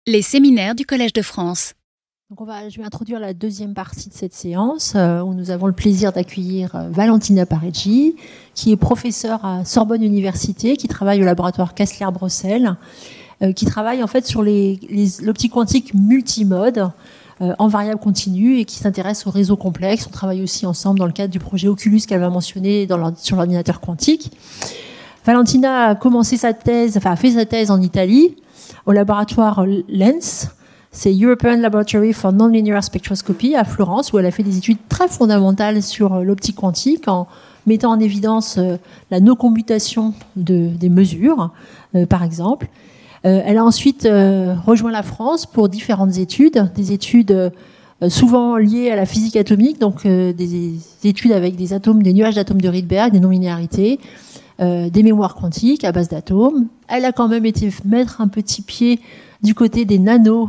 Les séminaires du Collège de France. Donc je vais introduire la deuxième partie de cette séance où nous avons le plaisir d'accueillir Valentina Pareggi, qui est professeure à Sorbonne Université, qui travaille au laboratoire Kastler-Brossel, qui travaille en fait sur l'optique quantique multimode en variable continue et qui s'intéresse aux réseaux complexes. On travaille aussi ensemble dans le cadre du projet Oculus qu'elle va mentionner sur l'ordinateur quantique. Valentina a commencé sa thèse, a fait sa thèse en Italie, au laboratoire LENS, c'est European Laboratory for Nonlinear Spectroscopy à Florence, où elle a fait des études très fondamentales sur l'optique quantique, en mettant en évidence la no-commutation des mesures, par exemple. Elle a ensuite rejoint la France pour différentes études, des études souvent liées à la physique atomique, donc des études avec des atomes, des nuages d'atomes de Rydberg, des non-linéarités, des mémoires quantiques à base d'atomes. Elle a quand même été mettre un petit pied du côté des nanos.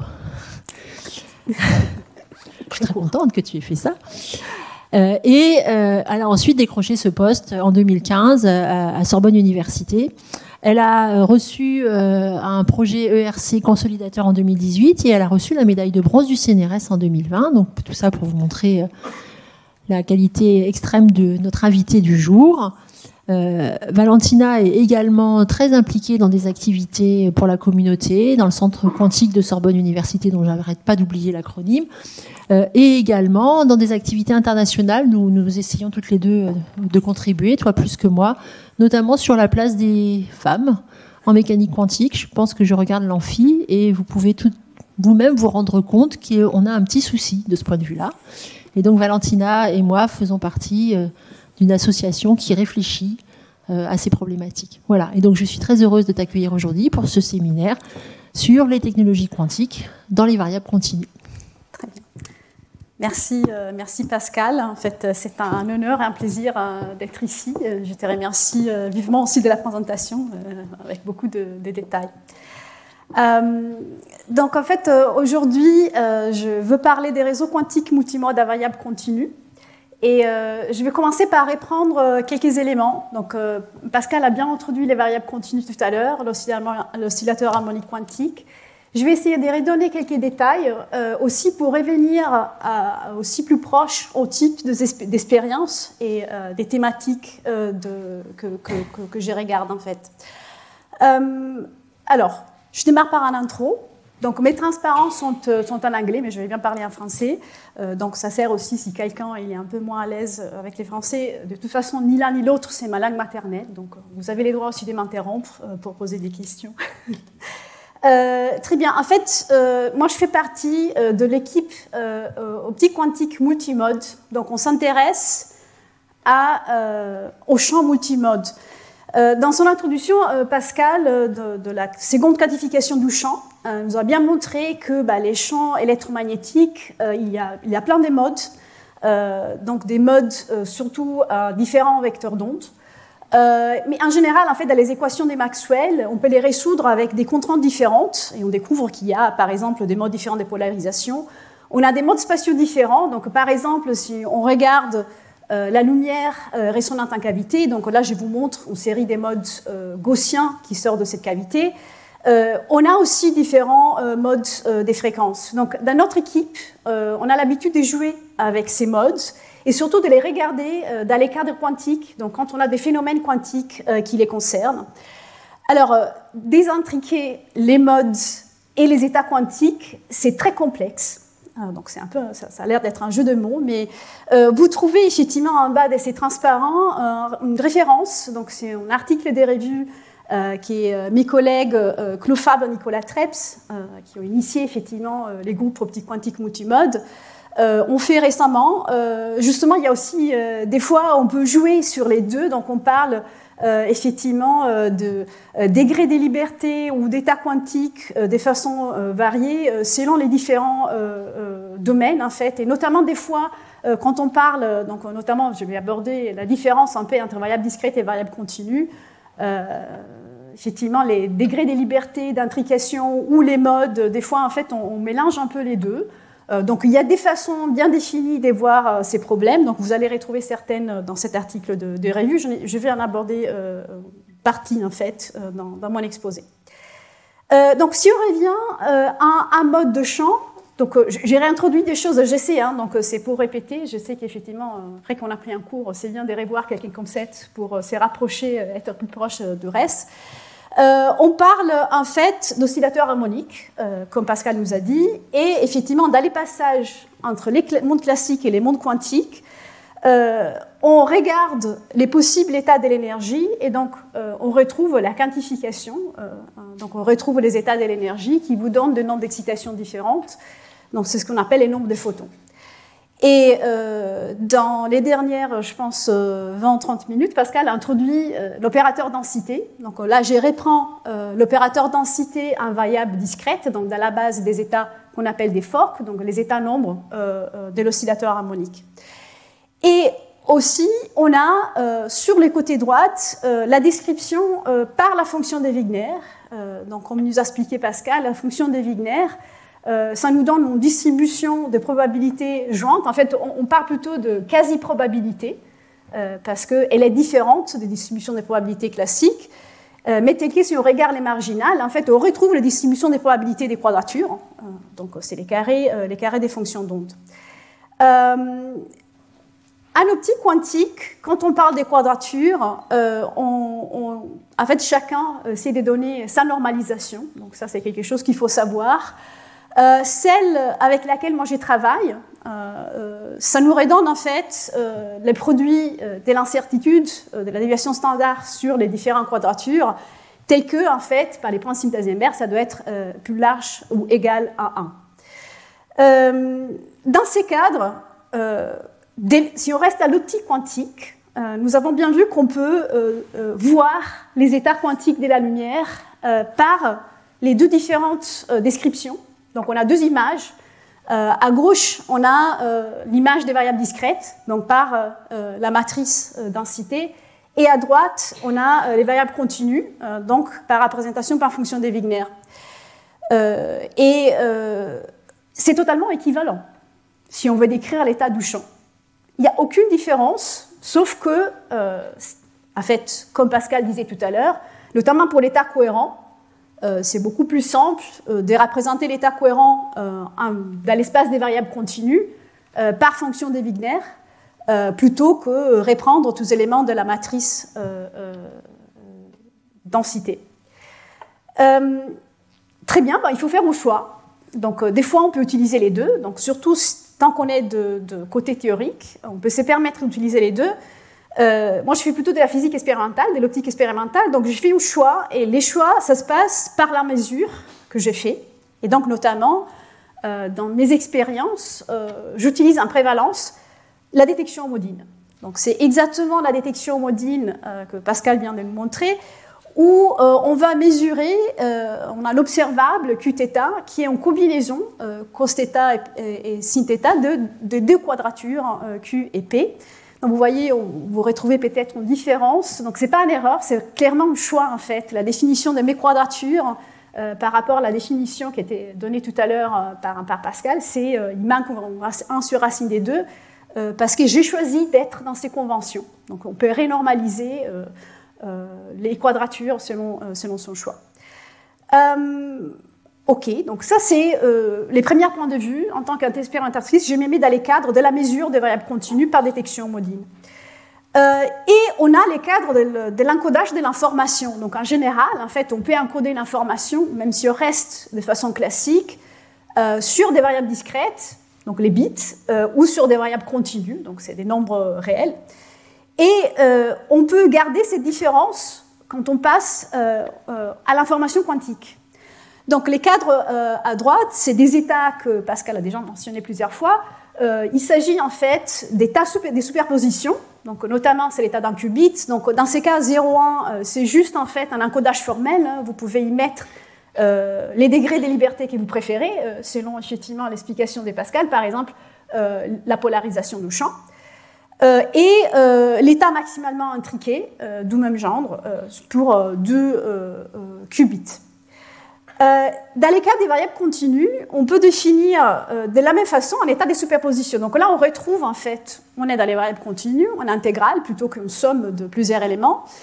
Je suis très contente que tu aies fait ça. Et elle a ensuite décroché ce poste en 2015 à Sorbonne Université. Elle a reçu un projet ERC consolidateur en 2018 et elle a reçu la médaille de bronze du CNRS en 2020. Donc tout ça pour vous montrer la qualité extrême de notre invitée du jour. Valentina est également très impliquée dans des activités pour la communauté, dans le centre quantique de Sorbonne Université, dont je n'arrête pas d'oublier l'acronyme, et également dans des activités internationales. Nous essayons toutes les deux de contribuer, toi plus que moi, notamment sur la place des femmes en mécanique quantique. Je pense que je regarde l'amphi et vous pouvez vous-même vous rendre compte qu'on a un petit souci de ce point de vue-là. Et donc Valentina et moi faisons partie d'une association qui réfléchit à ces problématiques. Voilà. Et donc, je suis très heureuse de t'accueillir aujourd'hui pour ce séminaire sur les technologies quantiques dans les variables continues. Très bien. Merci Pascal. En fait, c'est un honneur et un plaisir d'être ici. Je te remercie vivement aussi de la présentation avec beaucoup de détails. Donc, en fait, aujourd'hui, je veux parler des réseaux quantiques multimodes à variables continues. Et je vais commencer par reprendre quelques éléments. Donc, Pascal a bien introduit les variables continues tout à l'heure, l'oscillateur harmonique quantique. Je vais essayer de redonner quelques détails aussi pour revenir aussi plus proche au type d'expérience et des thématiques que je regarde en fait. Alors, je démarre par un intro. Donc, mes transparences sont en anglais, mais je vais bien parler en français. Donc, ça sert aussi si quelqu'un est un peu moins à l'aise avec les français. De toute façon, ni l'un ni l'autre, c'est ma langue maternelle. Donc, vous avez les droits aussi de m'interrompre pour poser des questions. Très bien. En fait, moi, je fais partie de l'équipe optique quantique multimode. Donc, on s'intéresse au champ multimode. Dans son introduction, Pascal, de la seconde quantification du champ, nous a bien montré que les champs électromagnétiques, il y a plein de modes, donc des modes surtout à différents vecteurs d'onde. Mais en général, en fait, dans les équations de Maxwell, on peut les résoudre avec des contraintes différentes, et on découvre qu'il y a, par exemple, des modes différents de polarisation. On a des modes spatiaux différents, donc par exemple, si on regarde la lumière résonante en cavité, donc là je vous montre une série des modes gaussiens qui sortent de cette cavité. On a aussi différents modes des fréquences. Donc dans notre équipe, on a l'habitude de jouer avec ces modes et surtout de les regarder dans les cadres quantiques, donc quand on a des phénomènes quantiques qui les concernent. Alors, désintriquer les modes et les états quantiques, c'est très complexe. Donc c'est un peu, ça a l'air d'être un jeu de mots, mais vous trouvez effectivement en bas de ces transparents une référence. Donc c'est un article des revues qui est mes collègues Claude Fabre et Nicolas Treps, qui ont initié effectivement les groupes optiques quantiques multimode. On fait récemment. Justement, il y a aussi des fois on peut jouer sur les deux. Donc on parle effectivement de degrés des libertés ou d'états quantiques de façon variée selon les différents domaines en fait, et notamment des fois quand on parle, donc notamment je vais aborder la différence un peu entre variables discrètes et variables continues. Effectivement, les degrés des libertés d'intrication ou les modes, des fois en fait on mélange un peu les deux. Donc il y a des façons bien définies de voir ces problèmes. Donc vous allez retrouver certaines dans cet article de revue. Je vais en aborder partie en fait dans mon exposé. Donc si on revient un mode de champ. Donc, j'ai réintroduit des choses de GC, donc c'est pour répéter. Je sais qu'effectivement, après qu'on a pris un cours, c'est bien de revoir quelques concepts pour se rapprocher, être plus proche du reste. On parle en fait d'oscillateurs harmoniques, comme Pascal nous a dit, et effectivement, dans les passages entre les mondes classiques et les mondes quantiques, on regarde les possibles états de l'énergie et donc on retrouve la quantification, donc on retrouve les états de l'énergie qui vous donnent des nombres d'excitation différentes. Donc c'est ce qu'on appelle les nombres de photons. Et dans les dernières, je pense, 20-30 minutes, Pascal a introduit l'opérateur densité. Donc là, je reprends l'opérateur densité en variable discrète, donc dans la base des états qu'on appelle des forks, donc les états nombres de l'oscillateur harmonique. Et aussi, on a sur les côtés droite la description par la fonction de Wigner. Donc comme nous a expliqué Pascal, la fonction de Wigner, ça nous donne une distribution de probabilité jointe. En fait, on parle plutôt de quasi-probabilité, parce qu'elle est différente des distributions de probabilité classiques. Mais tel que si on regarde les marginales, en fait, on retrouve la distribution des probabilités des quadratures. Donc, c'est les carrés des fonctions d'onde. En optique quantique, quand on parle des quadratures, en fait, chacun essaie de donner sa normalisation. Donc, ça, c'est quelque chose qu'il faut savoir. Celle avec laquelle moi je travaille, ça nous redonne en fait les produits de l'incertitude de la déviation standard sur les différentes quadratures, tels que, en fait, par les principes d'Eisenberg, ça doit être plus large ou égal à 1. Dans ces cadres, si on reste à l'optique quantique, nous avons bien vu qu'on peut voir les états quantiques de la lumière par les deux différentes descriptions. Donc, on a deux images. À gauche, on a l'image des variables discrètes, donc par la matrice densité. Et à droite, on a les variables continues, donc par représentation par fonction de Wigner. C'est totalement équivalent si on veut décrire l'état du champ. Il n'y a aucune différence, sauf que, en fait, comme Pascal disait tout à l'heure, notamment pour l'état cohérent, c'est beaucoup plus simple de représenter l'état cohérent dans l'espace des variables continues par fonction de Wigner plutôt que reprendre tous les éléments de la matrice densité. Très bien, il faut faire un choix. Donc, des fois, on peut utiliser les deux. Donc, surtout tant qu'on est de côté théorique, on peut se permettre d'utiliser les deux. Moi, je fais plutôt de la physique expérimentale, de l'optique expérimentale, donc je fais un choix, et les choix, ça se passe par la mesure que j'ai fait. Et donc, notamment, dans mes expériences, j'utilise en prévalence la détection homodine. Donc, c'est exactement la détection homodine que Pascal vient de nous montrer, où on va mesurer, on a l'observable Qθ, qui est en combinaison cosθ et sinθ de deux quadratures Q et P. Donc vous voyez, vous retrouvez peut-être une différence. Donc ce n'est pas une erreur, c'est clairement un choix en fait. La définition de mes quadratures par rapport à la définition qui était donnée tout à l'heure par Pascal, c'est il manque 1 sur racine des deux parce que j'ai choisi d'être dans ces conventions. Donc on peut renormaliser les quadratures selon son choix. Ok, donc ça c'est les premiers points de vue. En tant qu'expérimentatrice, je me mets dans les cadres de la mesure des variables continues par détection homodine. Et on a les cadres de l'encodage de l'information. Donc en général, en fait, on peut encoder l'information, même si on reste de façon classique, sur des variables discrètes, donc les bits, ou sur des variables continues, donc c'est des nombres réels. Et on peut garder cette différence quand on passe à l'information quantique. Donc les cadres à droite, c'est des états que Pascal a déjà mentionné plusieurs fois. Il s'agit en fait des superpositions, donc notamment c'est l'état d'un qubit. Donc dans ces cas 0,1, c'est juste en fait un encodage formel. Vous pouvez y mettre les degrés de liberté que vous préférez, selon effectivement l'explication de Pascal, par exemple la polarisation du champ. Et l'état maximalement intriqué du même genre pour 2 qubits. Dans les cas des variables continues, on peut définir de la même façon un état de superposition. Donc là, on retrouve en fait, on est dans les variables continues, en intégrale plutôt qu'une somme de plusieurs éléments.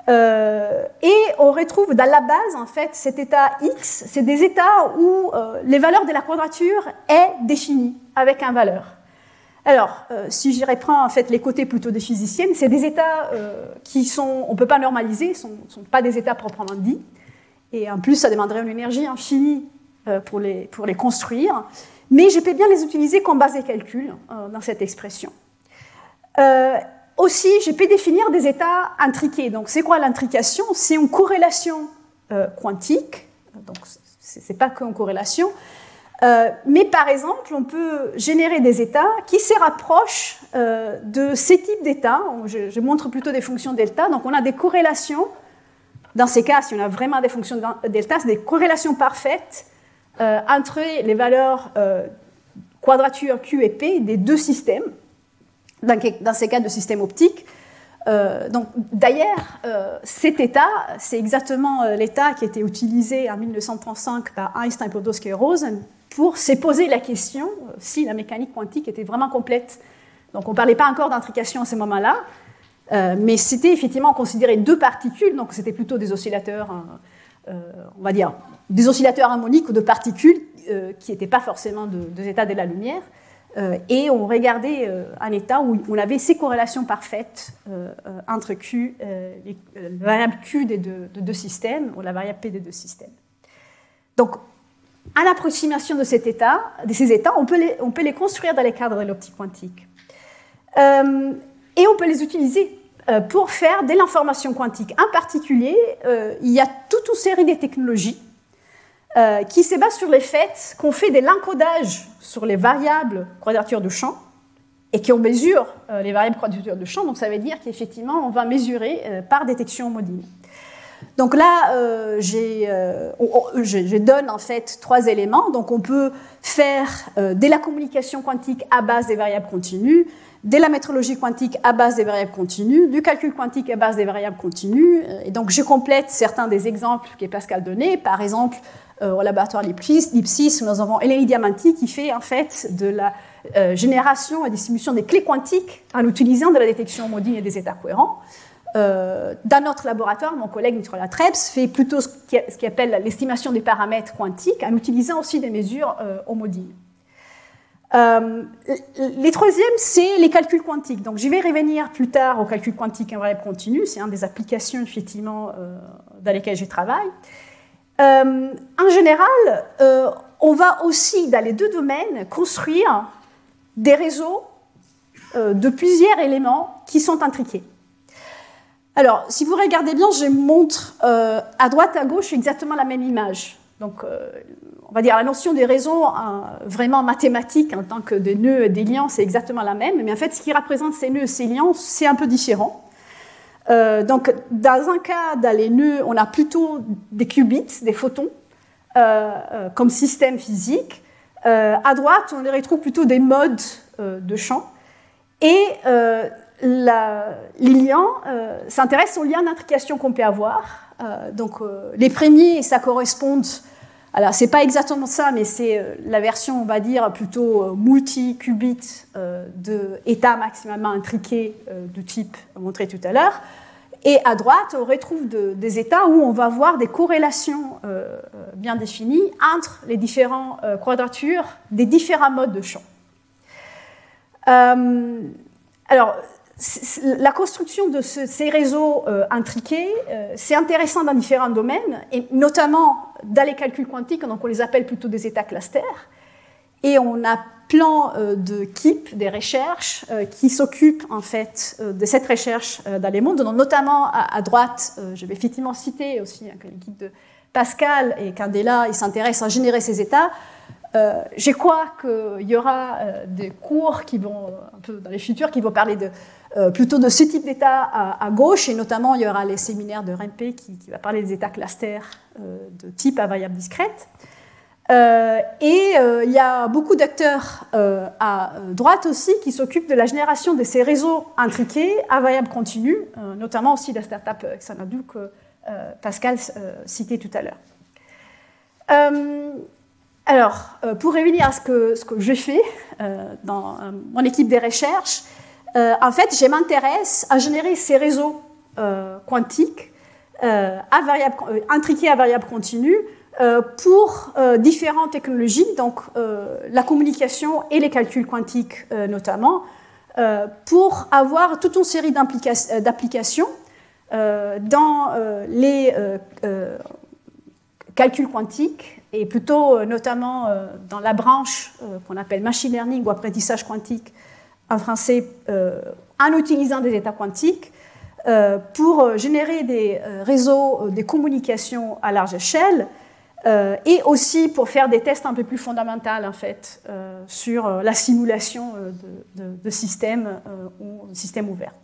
Et on retrouve dans la base, en fait, cet état X, c'est des états où les valeurs de la quadrature est définie avec une valeur. Alors, si je reprends en fait les côtés plutôt des physiciennes, c'est des états qui sont, on ne peut pas normaliser, ne sont pas des états proprement dits, et en plus ça demanderait une énergie infinie pour les construire, mais je peux bien les utiliser comme base de calcul dans cette expression. Aussi, je peux définir des états intriqués. Donc, c'est quoi l'intrication? C'est une corrélation quantique, donc ce n'est pas qu'une corrélation. Mais par exemple, on peut générer des états qui se rapprochent de ces types d'états. Je montre plutôt des fonctions delta. Donc, on a des corrélations. Dans ces cas, si on a vraiment des fonctions delta, c'est des corrélations parfaites entre les valeurs quadrature Q et P des deux systèmes. Dans ces cas de système optique. D'ailleurs, cet état, c'est exactement l'état qui a été utilisé en 1935 par Einstein, Podolsky et Rosen pour se poser la question si la mécanique quantique était vraiment complète. Donc, on ne parlait pas encore d'intrication à ce moment-là, mais c'était effectivement considéré deux particules, donc c'était plutôt des oscillateurs, on va dire, des oscillateurs harmoniques ou de particules qui n'étaient pas forcément deux états de la lumière. Et on regardait un état où on avait ces corrélations parfaites entre Q, la variable Q des deux systèmes ou la variable P des deux systèmes. Donc, à l'approximation de ces états, on peut les construire dans les cadres de l'optique quantique. Et on peut les utiliser pour faire de l'information quantique. En particulier, il y a toute une série de technologies qui se base sur le fait qu'on fait de l'encodage sur les variables quadrature de champ et qu'on mesure les variables quadrature de champ. Donc, ça veut dire qu'effectivement, on va mesurer par détection homogène. Donc là, je donne en fait 3 éléments. Donc, on peut faire de la communication quantique à base des variables continues, de la métrologie quantique à base des variables continues, du calcul quantique à base des variables continues. Et donc, je complète certains des exemples que Pascal donnait. Par exemple, au laboratoire Lipsis, nous avons Eleni Diamanti qui fait en fait de la génération et distribution des clés quantiques en utilisant de la détection homogène et des états cohérents. Dans notre laboratoire, mon collègue Nicolas Trebs fait plutôt ce qu'il appelle l'estimation des paramètres quantiques en utilisant aussi des mesures homogènes. Les troisièmes, c'est les calculs quantiques. Donc, je vais revenir plus tard au calcul quantique en variable continue. C'est une des applications, effectivement, dans lesquelles je travaille. En général, on va aussi, dans les deux domaines, construire des réseaux de plusieurs éléments qui sont intriqués. Alors, si vous regardez bien, je montre à droite, à gauche exactement la même image. Donc, on va dire la notion des réseaux vraiment mathématiques en tant que des nœuds et des liens, c'est exactement la même. Mais en fait, ce qui représente ces nœuds et ces liens, c'est un peu différent. Donc, dans un cas, dans les nœuds, on a plutôt des qubits, des photons, comme système physique. À droite, on les retrouve plutôt des modes de champ. Et les liens s'intéressent aux liens d'intrication qu'on peut avoir. Donc, les premiers, ça correspond. Alors, c'est pas exactement ça, mais c'est la version, on va dire, plutôt multi-qubit d'états maximalement intriqués du type montré tout à l'heure. Et à droite, on retrouve des états où on va voir des corrélations bien définies entre les différentes quadratures des différents modes de champ. Alors, la construction de ces réseaux intriqués, c'est intéressant dans différents domaines, et notamment dans les calculs quantiques, donc on les appelle plutôt des états clusters. Et on a plein d'équipes, des recherches qui s'occupent en fait de cette recherche dans les mondes. Donc, notamment à droite, je vais effectivement citer aussi l'équipe de Pascal et Candela, ils s'intéressent à générer ces états. Je crois qu'il y aura des cours qui vont, un peu dans les futurs, qui vont parler plutôt de ce type d'état à gauche, et notamment il y aura les séminaires de RMP qui va parler des états clusters de type à variable discrète. Il y a beaucoup d'acteurs à droite aussi qui s'occupent de la génération de ces réseaux intriqués à variable continue, notamment aussi la start-up Xanadu que Pascal citait tout à l'heure. Alors, pour revenir à ce que j'ai fait dans mon équipe de recherche, en fait, je m'intéresse à générer ces réseaux quantiques intriquée à variable continue pour différentes technologies, donc la communication et les calculs quantiques notamment, pour avoir toute une série d'applications dans les calculs quantiques, et plutôt notamment dans la branche qu'on appelle machine learning ou apprentissage quantique en français, en utilisant des états quantiques pour générer des réseaux de communication à large échelle et aussi pour faire des tests un peu plus fondamentaux en fait sur la simulation de systèmes ou systèmes ouverts.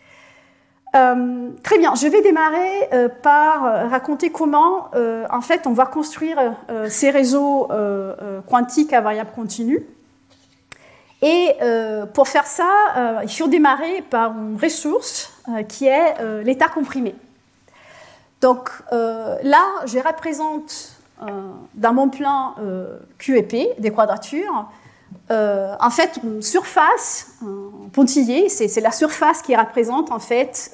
Très bien, je vais démarrer par raconter comment en fait on va construire ces réseaux quantiques à variable continue. Et pour faire ça, il faut démarrer par une ressource qui est l'état comprimé. Donc là, je représente dans mon plan Q et P, des quadratures, en fait, une surface pointillée, c'est la surface qui représente en fait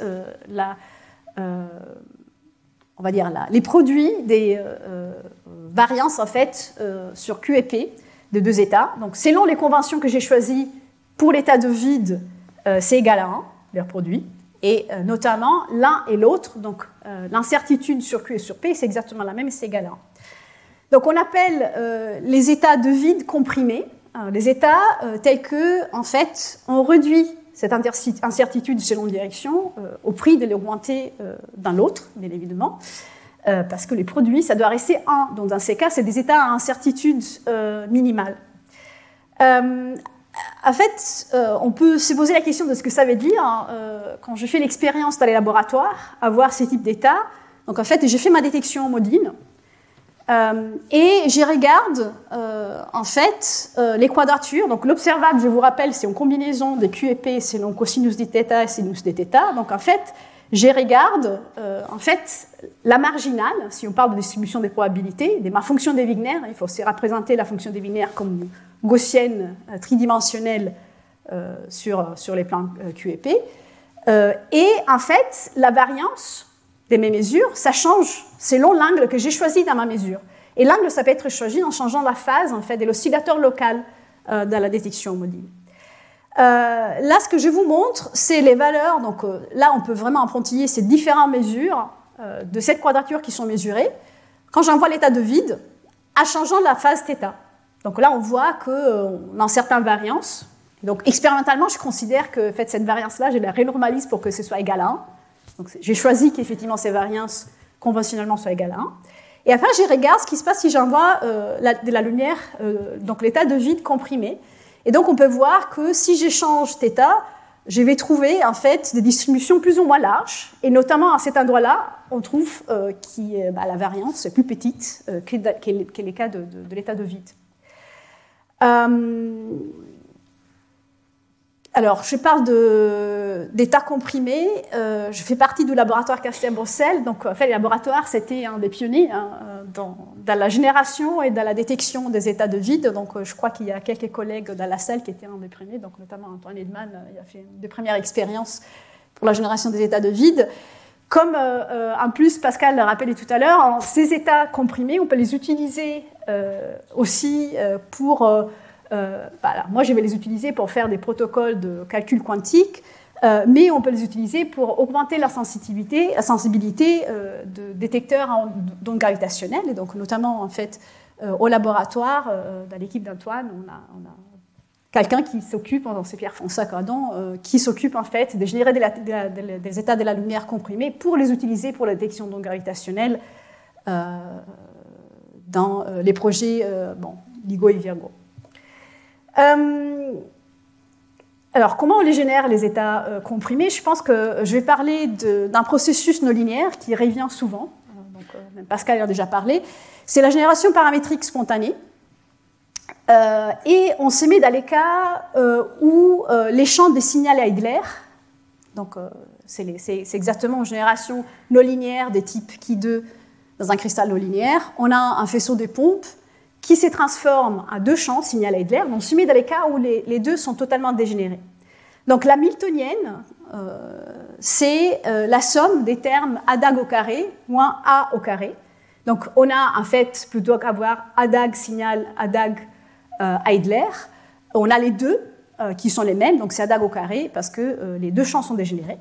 on va dire les produits des variances en fait sur Q et P de deux états. Donc, selon les conventions que j'ai choisies pour l'état de vide, c'est égal à 1, leur produit, et notamment l'un et l'autre. Donc, l'incertitude sur Q et sur P, c'est exactement la même, et c'est égal à 1. Donc, on appelle les états de vide comprimés. Les états tels que, en fait, on réduit cette incertitude selon direction au prix de l'augmenter dans l'autre, bien évidemment, parce que les produits, ça doit rester 1. Donc, dans ces cas, c'est des états à incertitude minimale. En fait, on peut se poser la question de ce que ça veut dire quand je fais l'expérience dans les laboratoires, avoir ces types d'états. Donc, en fait, j'ai fait ma détection mobile. Et je regarde en fait les quadratures. Donc l'observable, je vous rappelle, c'est une combinaison de Q et P selon cosinus de θ et sinus de θ. Donc en fait, je regarde en fait la marginale, si on parle de distribution des probabilités, de ma fonction de Wigner. Il faut aussi représenter la fonction de Wigner comme gaussienne tridimensionnelle sur les plans Q et P. Et en fait, la variance de mes mesures, ça change selon l'angle que j'ai choisi dans ma mesure. Et l'angle, ça peut être choisi en changeant la phase en fait, de l'oscillateur local dans la détection mobile. Là, ce que je vous montre, c'est les valeurs. Donc là, on peut vraiment apprentiller ces différentes mesures de cette quadrature qui sont mesurées quand j'envoie l'état de vide en changeant la phase θ. Donc là, on voit qu'on a certaines variances. Donc expérimentalement, je considère que en fait, cette variance-là, je la renormalise pour que ce soit égal à 1. Donc, j'ai choisi qu'effectivement ces variances conventionnellement soient égales à 1. Et après, je regarde ce qui se passe si j'envoie de la lumière, donc l'état de vide comprimé. Et donc, on peut voir que si j'échange θ, je vais trouver en fait des distributions plus ou moins larges. Et notamment à cet endroit-là, on trouve que la variance est plus petite que les cas de l'état de vide. Alors, je parle d'état comprimé. Je fais partie du laboratoire Kastler-Brossel. Donc, en fait, le laboratoire, c'était un des pionniers dans la génération et dans la détection des états de vide. Donc, je crois qu'il y a quelques collègues dans la salle qui étaient un des premiers. Donc, notamment Antoine Edman, il a fait une des premières expériences pour la génération des états de vide. Comme, en plus, Pascal l'a rappelé tout à l'heure, ces états comprimés, on peut les utiliser aussi pour... moi, je vais les utiliser pour faire des protocoles de calcul quantique, mais on peut les utiliser pour augmenter la sensibilité de détecteurs d'ondes gravitationnelles. Et donc, notamment, en fait, au laboratoire, dans l'équipe d'Antoine, on a quelqu'un qui s'occupe, c'est Pierre Fonsac-Cardon, qui s'occupe, en fait, de générer des états de la lumière comprimés pour les utiliser pour la détection d'ondes gravitationnelles dans les projets LIGO et Virgo. Alors, comment on les génère, les états comprimés? Je pense que je vais parler d'un processus non linéaire qui revient souvent. Donc, même Pascal en a déjà parlé. C'est la génération paramétrique spontanée. Et on se met dans les cas où les champs des signaux à Heidler, donc c'est exactement une génération non linéaire des types Ki2 dans un cristal non linéaire. On a un faisceau de pompes qui se transforme en deux champs, signal à Heidler. On se met dans les cas où les deux sont totalement dégénérés. Donc la Miltonienne, c'est la somme des termes adag au carré moins a au carré. Donc on a en fait, plutôt qu'avoir adag signal, adag idler, on a les deux qui sont les mêmes, donc c'est adag au carré parce que les deux champs sont dégénérés.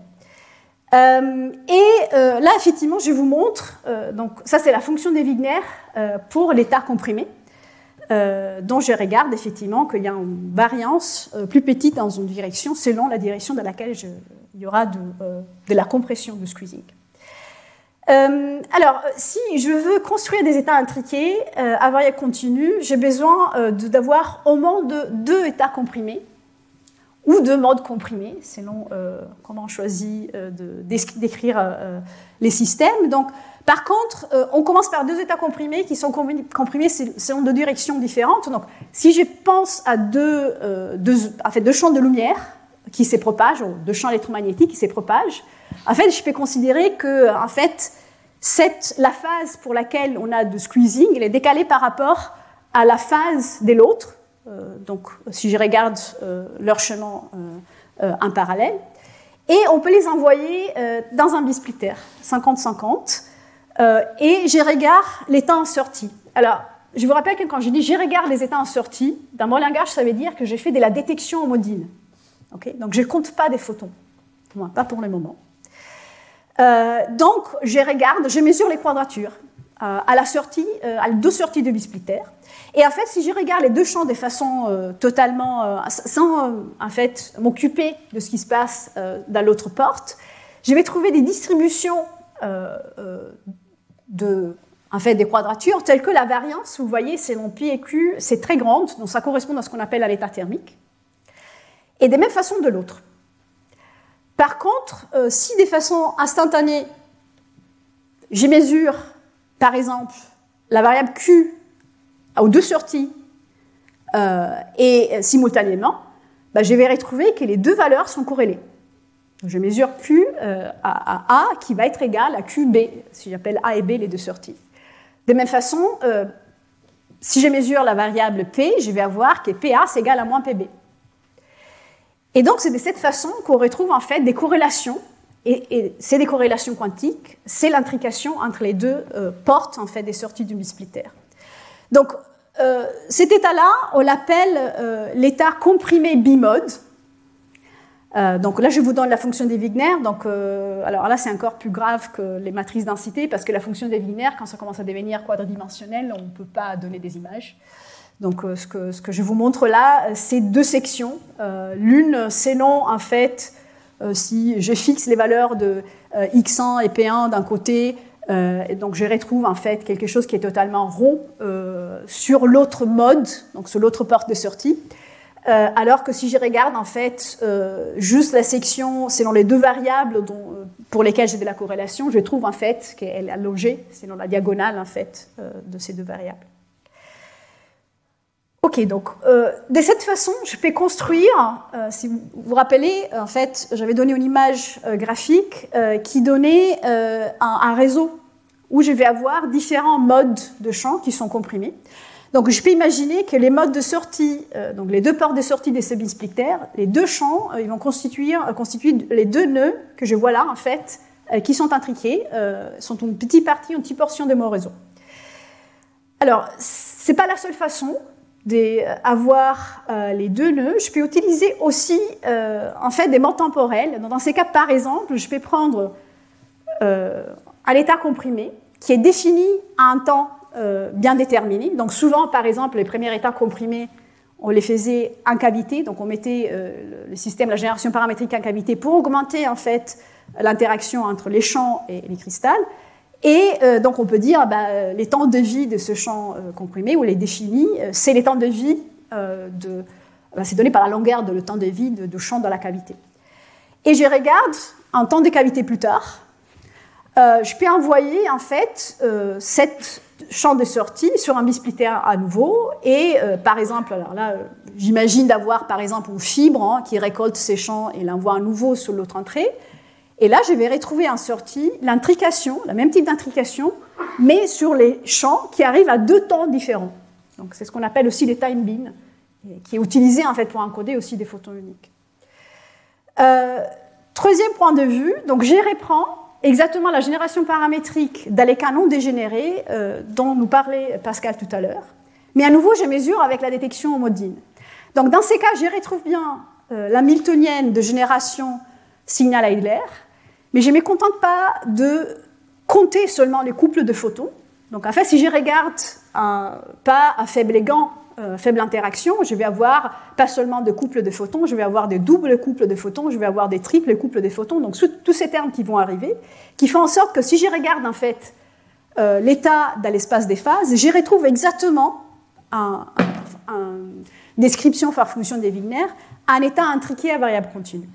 Là, effectivement, je vous montre, donc ça c'est la fonction des Wigner pour l'état comprimé, dont je regarde effectivement qu'il y a une variance plus petite dans une direction selon la direction dans laquelle il y aura de la compression, de squeezing. Alors, si je veux construire des états intriqués à variable continue, j'ai besoin d'avoir au moins deux états comprimés ou deux modes comprimés, selon comment on choisit d'écrire les systèmes. Donc, par contre, on commence par deux états comprimés qui sont comprimés selon deux directions différentes. Donc, si je pense à deux champs de lumière qui se propagent, ou deux champs électromagnétiques qui se propagent, en fait, je peux considérer que, en fait, la phase pour laquelle on a de squeezing, elle est décalée par rapport à la phase de l'autre. Donc, si je regarde leur chemin en parallèle, et on peut les envoyer dans un bisplitter 50-50, et je regarde l'état en sortie. Alors, je vous rappelle que quand je dis je regarde les états en sortie, dans mon langage, ça veut dire que j'ai fait de la détection homodine. Okay, donc, je ne compte pas des photons, pas pour le moment. Donc, je mesure les quadratures à la sortie, à deux sorties de bisplitter. Et en fait, si je regarde les deux champs de façon totalement, sans en fait m'occuper de ce qui se passe dans l'autre porte, je vais trouver des distributions des quadratures telles que la variance, vous voyez, selon pi et q, c'est très grande, donc ça correspond à ce qu'on appelle à l'état thermique. Et de même façon de l'autre. Par contre, si de façon instantanée, je mesure, par exemple, la variable q aux deux sorties et simultanément, je vais retrouver que les deux valeurs sont corrélées. Donc, je mesure q à a qui va être égal à qb, si j'appelle a et b les deux sorties. De même façon, si je mesure la variable p, je vais avoir que pa c'est égal à moins pb. Et donc, c'est de cette façon qu'on retrouve en fait des corrélations, et c'est des corrélations quantiques, c'est l'intrication entre les deux portes en fait, des sorties du bisplitter. Donc, cet état-là, on l'appelle l'état comprimé bimode. Donc là, je vous donne la fonction des Wigner. Donc, alors là, c'est encore plus grave que les matrices densité, parce que la fonction des Wigner, quand ça commence à devenir quadridimensionnel, on ne peut pas donner des images. Donc, ce que je vous montre là, c'est deux sections. L'une, selon, en fait, si je fixe les valeurs de x1 et p1 d'un côté, et donc je retrouve, en fait, quelque chose qui est totalement rond sur l'autre mode, donc sur l'autre porte de sortie, alors que si je regarde, en fait, juste la section selon les deux variables pour lesquelles j'ai de la corrélation, je trouve, en fait, qu'elle est allongée selon la diagonale, en fait, de ces deux variables. Ok, donc de cette façon, je peux construire, si vous vous rappelez, en fait, j'avais donné une image graphique qui donnait un réseau où je vais avoir différents modes de champs qui sont comprimés. Donc je peux imaginer que les modes de sortie, donc les deux portes de sortie des sub-splitters, les deux champs, ils vont constituer les deux nœuds que je vois là, en fait, qui sont intriqués, sont une petite partie, une petite portion de mon réseau. Alors, ce n'est pas la seule façon d'avoir les deux nœuds. Je peux utiliser aussi en fait des modes temporels. Dans ces cas, par exemple, je peux prendre un état comprimé qui est défini à un temps bien déterminé. Donc souvent, par exemple, les premiers états comprimés, on les faisait en cavité. Donc on mettait le système, la génération paramétrique en cavité pour augmenter en fait l'interaction entre les champs et les cristals. Et donc on peut dire les temps de vie de ce champ comprimé, ou les définis, c'est les temps de vie c'est donné par la longueur de le temps de vie de champ dans la cavité. Et je regarde un temps de cavité plus tard, je peux envoyer en fait cette champ de sortie sur un bisplitter à nouveau, et par exemple, alors là j'imagine d'avoir par exemple une fibre qui récolte ces champs et l'envoie à nouveau sur l'autre entrée. Et là, je vais retrouver en sortie l'intrication, le même type d'intrication, mais sur les champs qui arrivent à deux temps différents. Donc, c'est ce qu'on appelle aussi les time beans, qui est utilisé en fait pour encoder aussi des photons uniques. troisième point de vue, donc je reprends exactement la génération paramétrique dans les cas non dégénérés dont nous parlait Pascal tout à l'heure. Mais à nouveau, je mesure avec la détection homodine. Donc dans ces cas, je retrouve bien la Miltonienne de génération signal Heidler, mais je ne me contente pas de compter seulement les couples de photons. Donc en fait, si je regarde pas à faible aigant, faible interaction, je vais avoir pas seulement de couples de photons, je vais avoir des doubles couples de photons, je vais avoir des triples couples de photons, donc tous ces termes qui vont arriver, qui font en sorte que si je regarde en fait l'état dans l'espace des phases, j'y retrouve exactement une description par fonction des Wigner, un état intriqué à variable continue.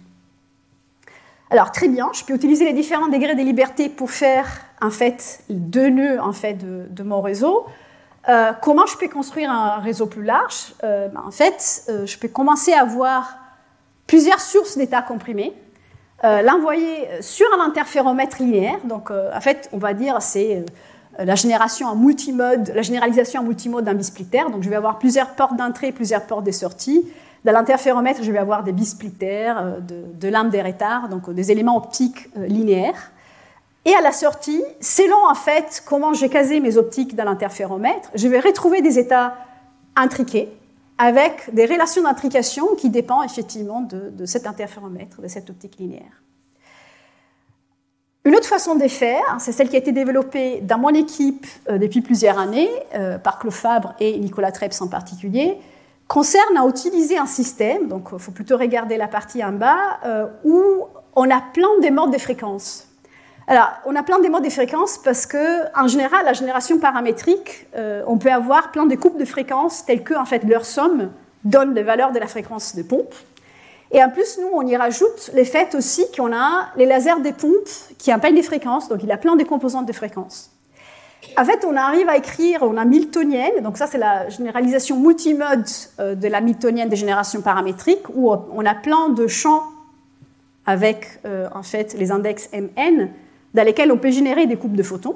Alors très bien, je peux utiliser les différents degrés de liberté pour faire en fait deux nœuds en fait de mon réseau. Comment je peux construire un réseau plus large? En fait, je peux commencer à avoir plusieurs sources d'états comprimés, l'envoyer sur un interféromètre linéaire. Donc en fait, on va dire c'est la génération en multimode, la généralisation en multimode d'un bisplitter. Donc je vais avoir plusieurs portes d'entrée, plusieurs portes de sortie. Dans l'interféromètre, je vais avoir des bisplitters, de lampes d'éretard, donc des éléments optiques linéaires. Et à la sortie, selon en fait comment j'ai casé mes optiques dans l'interféromètre, je vais retrouver des états intriqués avec des relations d'intrication qui dépendent effectivement de cet interféromètre, de cette optique linéaire. Une autre façon de faire, c'est celle qui a été développée dans mon équipe depuis plusieurs années, par Claude Fabre et Nicolas Treps en particulier, concerne à utiliser un système, donc il faut plutôt regarder la partie en bas, où on a plein de modes de fréquences. Alors, on a plein de modes de fréquences parce qu'en général, la génération paramétrique, on peut avoir plein de couples de fréquences telles que en fait, leur somme donne les valeurs de la fréquence de pompe. Et en plus, nous, on y rajoute le fait aussi qu'on a les lasers des pompes qui appellent des fréquences, donc il a plein de composantes de fréquences. En fait, on arrive à écrire, on a Miltonienne, donc ça c'est la généralisation multimode de la Miltonienne des générations paramétriques, où on a plein de champs avec en fait les index Mn, dans lesquels on peut générer des couples de photons,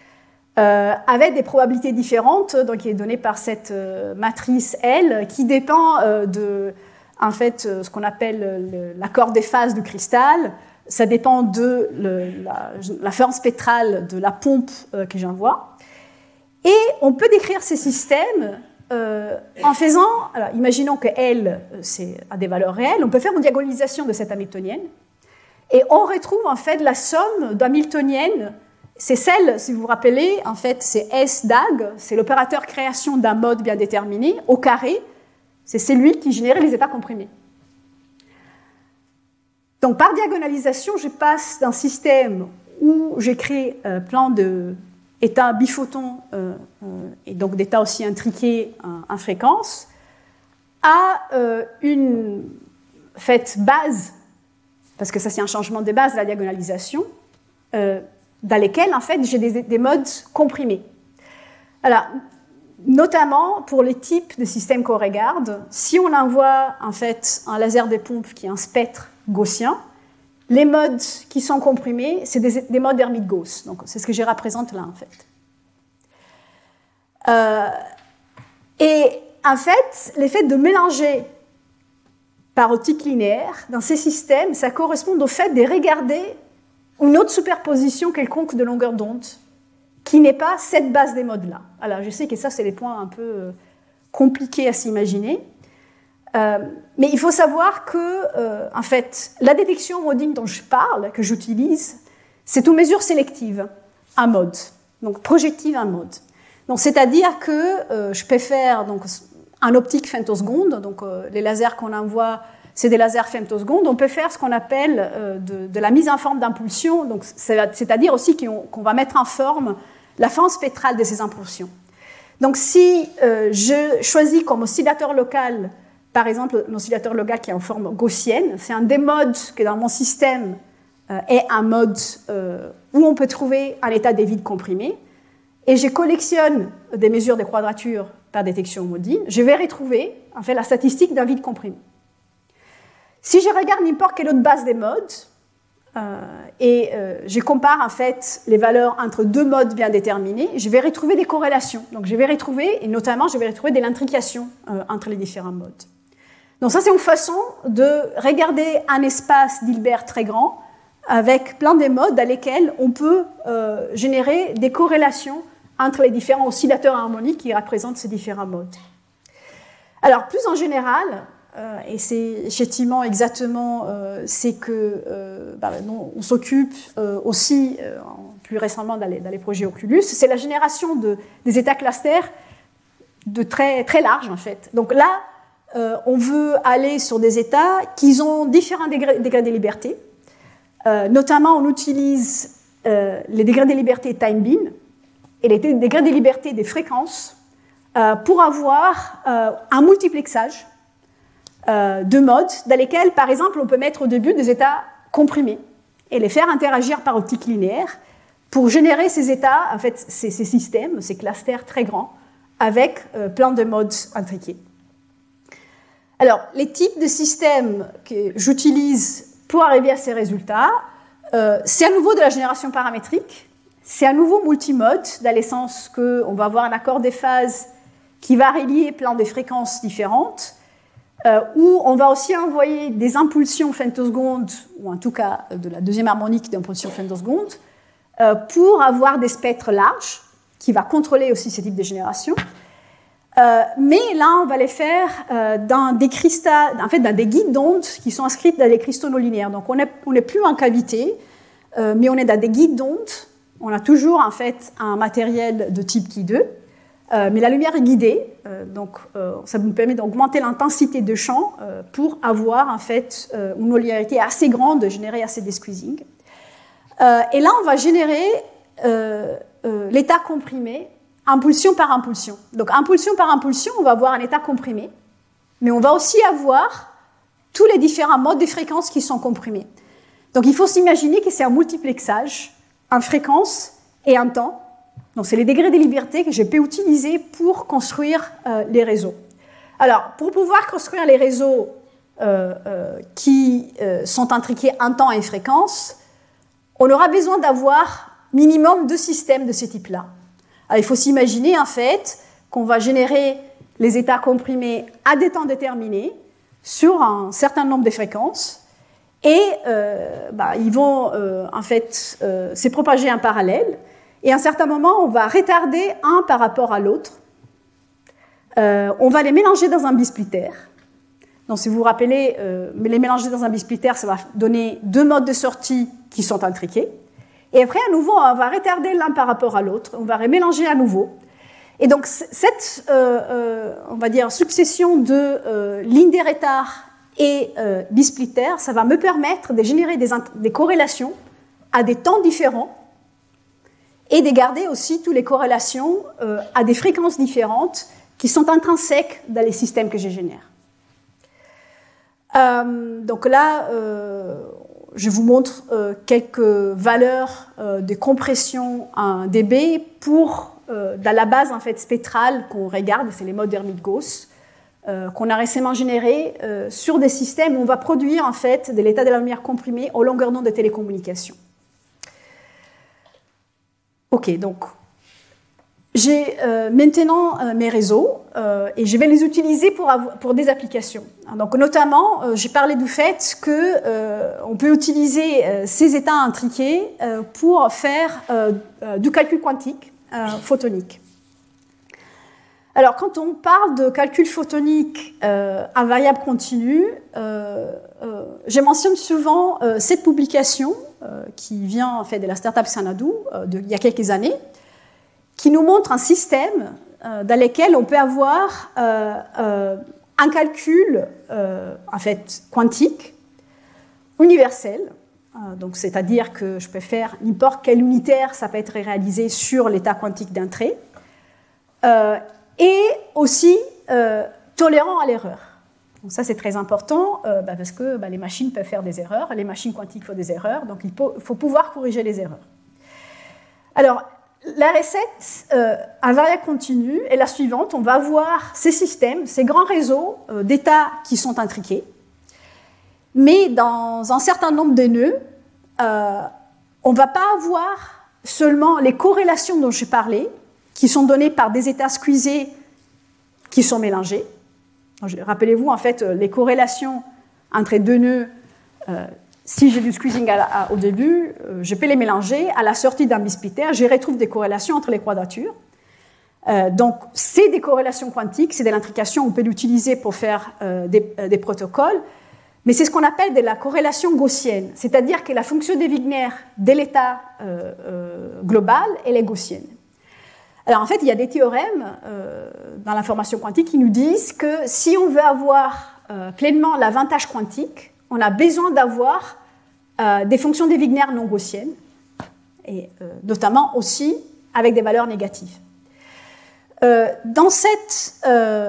avec des probabilités différentes, donc qui est donnée par cette matrice L, qui dépend de en fait, ce qu'on appelle l'accord des phases du cristal. Ça dépend de la forme spectrale de la pompe que j'envoie. Et on peut décrire ces systèmes en faisant, alors imaginons que L a des valeurs réelles, on peut faire une diagonalisation de cette hamiltonienne, et on retrouve en fait la somme d'hamiltoniennes. C'est celle, si vous vous rappelez, en fait, c'est S DAG, c'est l'opérateur création d'un mode bien déterminé, au carré, c'est celui qui générait les états comprimés. Donc, par diagonalisation, je passe d'un système où j'écris plein d'états biphotons et donc d'états aussi intriqués en fréquence à une base, parce que ça c'est un changement de base de la diagonalisation, dans lesquels en fait j'ai des modes comprimés. Alors, notamment pour les types de systèmes qu'on regarde, si on envoie en fait un laser des pompes qui est un spectre gaussien, les modes qui sont comprimés, c'est des modes Hermite-Gauss. Donc c'est ce que je représente là en fait. Et en fait, l'effet de mélanger par optique linéaire dans ces systèmes, ça correspond au fait de regarder une autre superposition quelconque de longueur d'onde qui n'est pas cette base des modes-là. Alors, je sais que ça, c'est les points un peu compliqués à s'imaginer. Mais il faut savoir que, en fait, la détection homodine dont je parle, que j'utilise, c'est une mesure sélective, un mode, donc projective un mode. Donc, c'est-à-dire que je peux faire donc, un optique femtoseconde, donc les lasers qu'on envoie, c'est des lasers femtosecondes. On peut faire ce qu'on appelle de la mise en forme d'impulsion, donc c'est-à-dire aussi qu'on va mettre en forme la forme spectrale de ces impulsions. Donc, si je choisis comme oscillateur local, par exemple, un oscillateur local qui est en forme gaussienne, c'est un des modes que dans mon système est un mode où on peut trouver un état des vides comprimés, et je collectionne des mesures de quadrature par détection homodine, je vais retrouver en fait la statistique d'un vide comprimé. Si je regarde n'importe quelle autre base des modes, et je compare en fait les valeurs entre deux modes bien déterminés, je vais retrouver des corrélations. Donc je vais retrouver, et notamment je vais retrouver de l'intrication entre les différents modes. Donc ça, c'est une façon de regarder un espace d'Hilbert très grand avec plein de modes dans lesquels on peut générer des corrélations entre les différents oscillateurs harmoniques qui représentent ces différents modes. Alors, plus en général, et c'est effectivement exactement, c'est que on s'occupe aussi, plus récemment dans les projets Oculus, c'est la génération des états clusters de très, très large, en fait. Donc là, on veut aller sur des états qui ont différents degrés de liberté. Notamment, on utilise les degrés de liberté time bin et les degrés de liberté des fréquences pour avoir un multiplexage de modes dans lesquels, par exemple, on peut mettre au début des états comprimés et les faire interagir par optique linéaire pour générer ces états, en fait, ces systèmes, ces clusters très grands, avec plein de modes intriqués. Alors, les types de systèmes que j'utilise pour arriver à ces résultats, c'est à nouveau de la génération paramétrique, c'est à nouveau multimode, dans le sens qu'on va avoir un accord des phases qui va relier plein de fréquences différentes, où on va aussi envoyer des impulsions femtosecondes, ou en tout cas de la deuxième harmonique d'impulsions femtosecondes, pour avoir des spectres larges, qui va contrôler aussi ce type de génération. Mais là, on va les faire dans des cristaux, en fait, dans des guides d'ondes qui sont inscrites dans des cristaux non linéaires. Donc, on n'est plus en cavité, mais on est dans des guides d'ondes. On a toujours, en fait, un matériel de type Ki2, mais la lumière est guidée. Donc, ça nous permet d'augmenter l'intensité de champ pour avoir, en fait, une linéarité assez grande, générer assez de squeezing. Et là, on va générer l'état comprimé impulsion par impulsion. Donc, impulsion par impulsion, on va avoir un état comprimé, mais on va aussi avoir tous les différents modes de fréquences qui sont comprimés. Donc, il faut s'imaginer que c'est un multiplexage en fréquence et en temps. Donc, c'est les degrés de liberté que je peux utiliser pour construire les réseaux. Alors, pour pouvoir construire les réseaux qui sont intriqués en temps et fréquence, on aura besoin d'avoir minimum 2 systèmes de ce type-là. Alors, il faut s'imaginer, en fait, qu'on va générer les états comprimés à des temps déterminés sur un certain nombre de fréquences et ils vont, en fait, se propager en parallèle. Et à un certain moment, on va retarder un par rapport à l'autre. On va les mélanger dans un bisplitter. Donc, si vous vous rappelez, les mélanger dans un bisplitter, ça va donner 2 modes de sortie qui sont intriqués. Et après, à nouveau, on va retarder l'un par rapport à l'autre, on va remélanger à nouveau. Et donc, cette, on va dire, succession de lignes de retard et bisplitter, ça va me permettre de générer des corrélations à des temps différents et de garder aussi toutes les corrélations à des fréquences différentes qui sont intrinsèques dans les systèmes que je génère. Donc là, je vous montre quelques valeurs de compression en dB pour, dans la base en fait, spectrale qu'on regarde, c'est les modes Hermite-Gauss, qu'on a récemment générés sur des systèmes où on va produire en fait, de l'état de la lumière comprimée aux longueurs d'onde de télécommunications. Ok, donc j'ai maintenant mes réseaux et je vais les utiliser pour des applications. Donc, notamment, j'ai parlé du fait qu'on peut utiliser ces états intriqués pour faire du calcul quantique photonique. Alors, quand on parle de calcul photonique à variable continue, je mentionne souvent cette publication qui vient en fait de la startup Xanadu il y a quelques années, qui nous montre un système dans lequel on peut avoir un calcul en fait, quantique universel. Donc, c'est-à-dire que je peux faire n'importe quel unitaire, ça peut être réalisé sur l'état quantique d'un trait, et aussi tolérant à l'erreur. Donc ça, c'est très important parce que les machines peuvent faire des erreurs, les machines quantiques font des erreurs, donc il faut pouvoir corriger les erreurs. Alors, la recette à variable continue est la suivante. On va avoir ces systèmes, ces grands réseaux d'états qui sont intriqués, mais dans un certain nombre de nœuds, on ne va pas avoir seulement les corrélations dont je parlais, qui sont données par des états squeezés qui sont mélangés, Rappelez-vous, en fait, les corrélations entre les deux nœuds, si j'ai du squeezing au début, je peux les mélanger. À la sortie d'un bispeter, je retrouve des corrélations entre les quadratures. Donc, c'est des corrélations quantiques, c'est de l'intrication, on peut l'utiliser pour faire des protocoles, mais c'est ce qu'on appelle de la corrélation gaussienne, c'est-à-dire que la fonction de Wigner de l'état global, elle est gaussienne. Alors, en fait, il y a des théorèmes dans l'information quantique qui nous disent que si on veut avoir pleinement l'avantage quantique, on a besoin d'avoir des fonctions de Wigner non gaussiennes, et notamment aussi avec des valeurs négatives. Dans cet